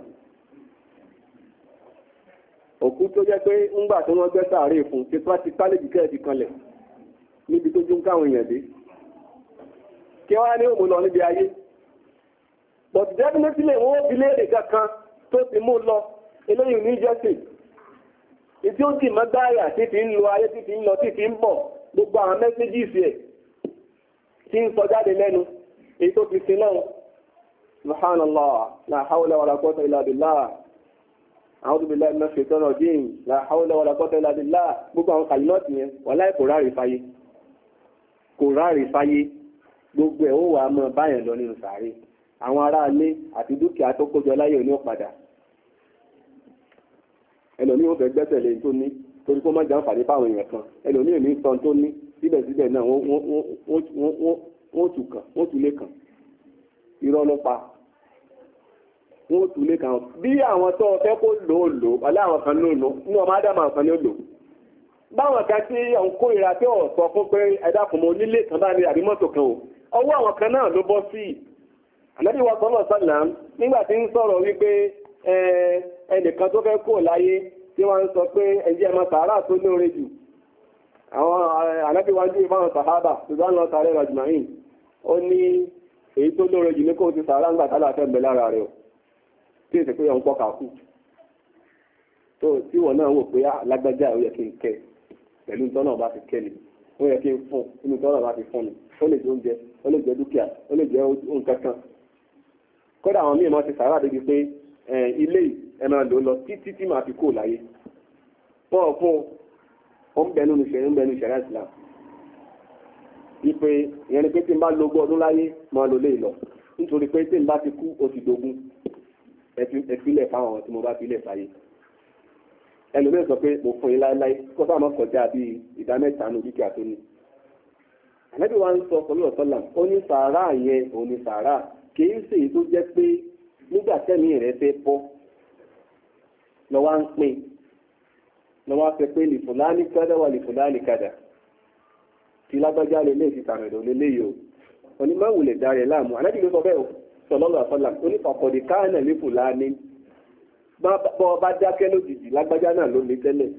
òkú tó jẹ́ pé ńgbà tí wọ́n gbẹ́ sàárè fún ti pálíjì kẹ́ẹ̀dì kanlẹ̀ níbi tó jú káwọn èèyàn dé kí wọ́n á ní òun lọ níbi ayé but definitely wọ́n fi léèrè kankan tó ti mú lọ eléyìí ní jẹ́sì ìdí ó sì mọ́ dáyà tí fi ń lo ayé tí fi ń lọ tí fi ń bọ̀ gbogbo àwọn mẹ́sẹ́gìsì ẹ̀ tí ń sọ jáde lẹ́nu èyí tó ti sin náà subhanallah la hawla wala quwwata illa billah a'udhu billahi minash shaitanir rajim la hawla wala quwwata illa billah gbogbo àwọn kàlímọ́ọ̀tì yẹn wallahi kò ráre fáyé gbogbo ẹ̀ ó wà mọ́ báyẹn lọ nínú sàárè àwọn aráalé àti dúkìá tó kójọ láyé òní ọ̀padà ẹlòmí ò fẹ́ gbẹ́sẹ̀ lé tó ní torí kó má jà ń fàdé fáwọn èèyàn kan ẹlòmí ò ní sọ tó ní síbẹ̀síbẹ̀ náà wọ́n tù lé kan irọ́ ló pa wọ́n tù lé kan bí àwọn tó fẹ́ kó lò alẹ́ àwọn kan ló lò ní ọmọ ádámà kan ló lò báwọn kan tí òun kó ìra tí ò sọ fún pé ẹ̀dàkùn mọ́ onílé kan bá ní àdímọ́tò kan o ọwọ́ àwọn kan náà ló bọ́ sí Ànábì wa sọ́nà sọ́nà nígbà tí ń sọ̀rọ̀ wípé ẹnìkan tó fẹ́ kó láyé tí wọ́n ń sọ pé ẹ̀jẹ̀ ẹ̀mọ sàárà tó lóore jù àwọn Ànábì wa ń jú ìbáwọn sàhábà ṣùgbọ́n lọ sàárẹ̀ rajmain ó ní èyí tó lóore jù ní kó ti sàárà ńgbà tálà fẹ́ bẹ̀ lára rẹ̀ tí èsì pé òun pọ̀ kàkú tó tí wọ́n náà wò pé lágbájá ó yẹ kí n kẹ́ pẹ̀lú ìtọ́nà bá fi kẹ́ ni ó yẹ kí n fún inú ìtọ́nà bá fi fún mi ó lè jẹ oúnjẹ ó lè jẹ dúkìá ó lè jẹ ohun kankan kódà àwọn míì máa ti sàárà débi pé ilé ẹ máa lò lọ títí tí màá fi kó láyé wọ́n fún ó ń bẹnu ìṣẹ̀rẹ́ Islam wípé ìyẹn ni pé tí n bá lo ogún ọdún láyé máa lò lè lọ nítorí pé tí n bá ti kú ó ti dogun ẹfílẹ̀ fáwọn tí mo bá filẹ̀ fàyè ẹlòmíràn sọ pé mo fún yín láéláé kó sáà má kọjá bíi ìdá mẹ́ta nù dúkìá tó ní. Ànábì wa ń sọ pẹ̀lú ọ̀sọ́là ó ní sàárà yẹn òun ní sàárà kìí ṣe èyí tó jẹ́ pé nígbà tẹ́mi rẹ̀ fẹ́ bọ́ lọ́wọ́ ń pín lọ́wọ́ fẹ́ pé lìfùláàní kádà wà lìfùláàní kádà tí lágbájá lè léèfì tàmẹ̀dọ̀ lè léyìí o onímọ̀wùlẹ̀ darẹ̀ láàmú Ànábì ló sọ bẹ́ẹ̀ o sallallahu alaihi wasallam onífàkọ̀dé káànà ní fùlàní bọ́ bá dákẹ́ lójijì lágbájá náà ló ní tẹ́lẹ̀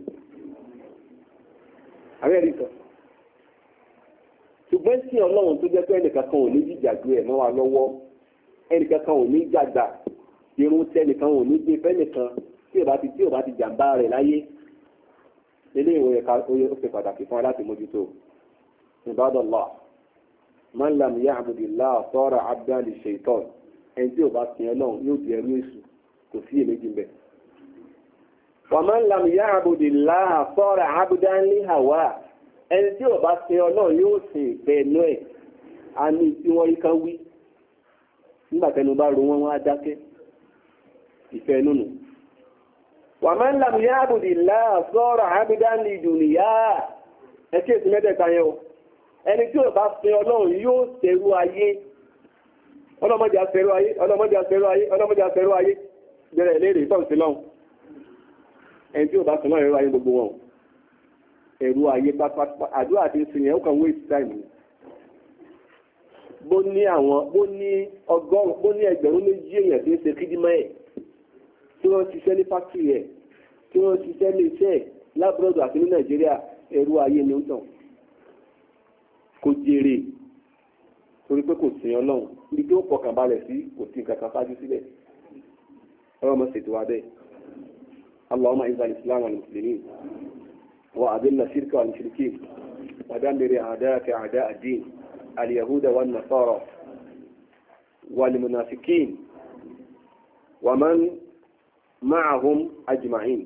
àwẹ́rí kan ṣùgbọ́n tí ọlọ́run tó jẹ́ pé ẹnìkan kan ò ní jìjàdú ẹ̀ mọ́ wa lọ́wọ́ ẹnìkan kan ò ní jàgbà irun tẹnìkan ò ní gbé fẹ́nìkan tí ò bá ti jàǹbá rẹ̀ láyé eléyìí ó ṣe pàtàkì fún wa láti mójútó ibadallah man lam ya'budillah sara abdan li shaytan ẹni tí ò bá sin ọlọ́run yóò di ẹrú èṣù kò sí èméjì ń bẹ. wa man lam ya'budillah sara abdan li hawa ẹni tí ò bá sin ọlọ́run yóò sin ìfẹ́ inú ẹ̀ a ní tí wọ́n yí kan wí nígbà tẹnu bá ro wọn á dákẹ́ ìfẹ́ inú nù. wa man lam ya'budillah sara abdan li dunya ẹ kí èsì mẹ́tẹ̀ẹ̀ta yẹn o ẹni tí ò bá sin ọlọ́run yóò ṣerú ayé ọlọ́mọdé àṣẹrú ayé ọlọ́mọdé àṣẹrú ayé ọlọ́mọdé àṣẹrú ayé bẹ̀rẹ̀ léèrè ìtọ́sí lọ́hùn ẹni tí ò bá sin ọlọ́run ayé gbogbo wọn ẹ̀rú ayé pátápátá àdúrà tí ń sin yẹn ó kàn waste time ni bó ní ẹgbẹ̀rún méjì èèyàn tí ń ṣe kídímọ́ ẹ̀ tí wọ́n ṣiṣẹ́ ní fáktírì ẹ̀ tí wọ́n ṣiṣẹ́ ní iṣẹ́ ẹ̀ lábúrọ̀dù àti ní Nàìjíríà ẹ̀rú ayé ni ó tàn kò jèrè torí pé kò sin ọlọ́run ní tí ó pọkàn balẹ̀ sí kò sí nǹkan kan ṣáájú sílẹ̀ ọ̀rọ̀ ọmọ ṣètò wa bẹ́ẹ̀ Allahumma izza al-islam wal muslimin wa adilla shirka wal mushrikin wa dammir a'da'aka a'da' ad-din al-yahuda wan nasara wal munafiqin wa man ma'ahum ajma'in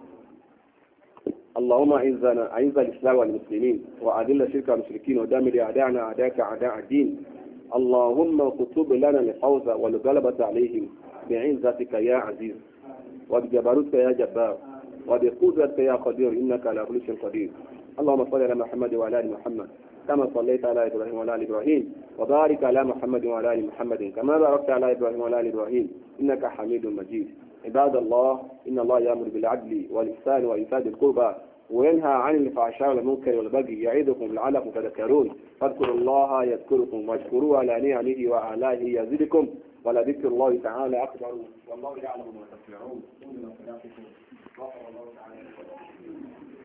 اللهم أعز الإسلام والمسلمين وأذل الشرك والمشركين ودمر أعداءنا أعداءك أعداء الدين اللهم كتب لنا الفوز والغلبة عليهم بعزتك يا عزيز وبجبروتك يا جبار وبقدرتك يا قدير إنك على كل شيء قدير اللهم صل على محمد وعلى آل محمد كما صليت على إبراهيم وعلى آل إبراهيم وبارك على محمد وعلى آل محمد كما باركت على إبراهيم وعلى آل إبراهيم إنك حميد مجيد عباد الله إن الله يأمر بالعدل والإحسان وإيتاء ذي القربى وينهى عن الفحشاء والمنكر والبغي يعظكم لعلكم تذكرون فاذكروا الله يذكركم واشكروه على نعمه وآلائه يزدكم ولذكر الله تعالى أكبر والله يعلم ما تصنعون.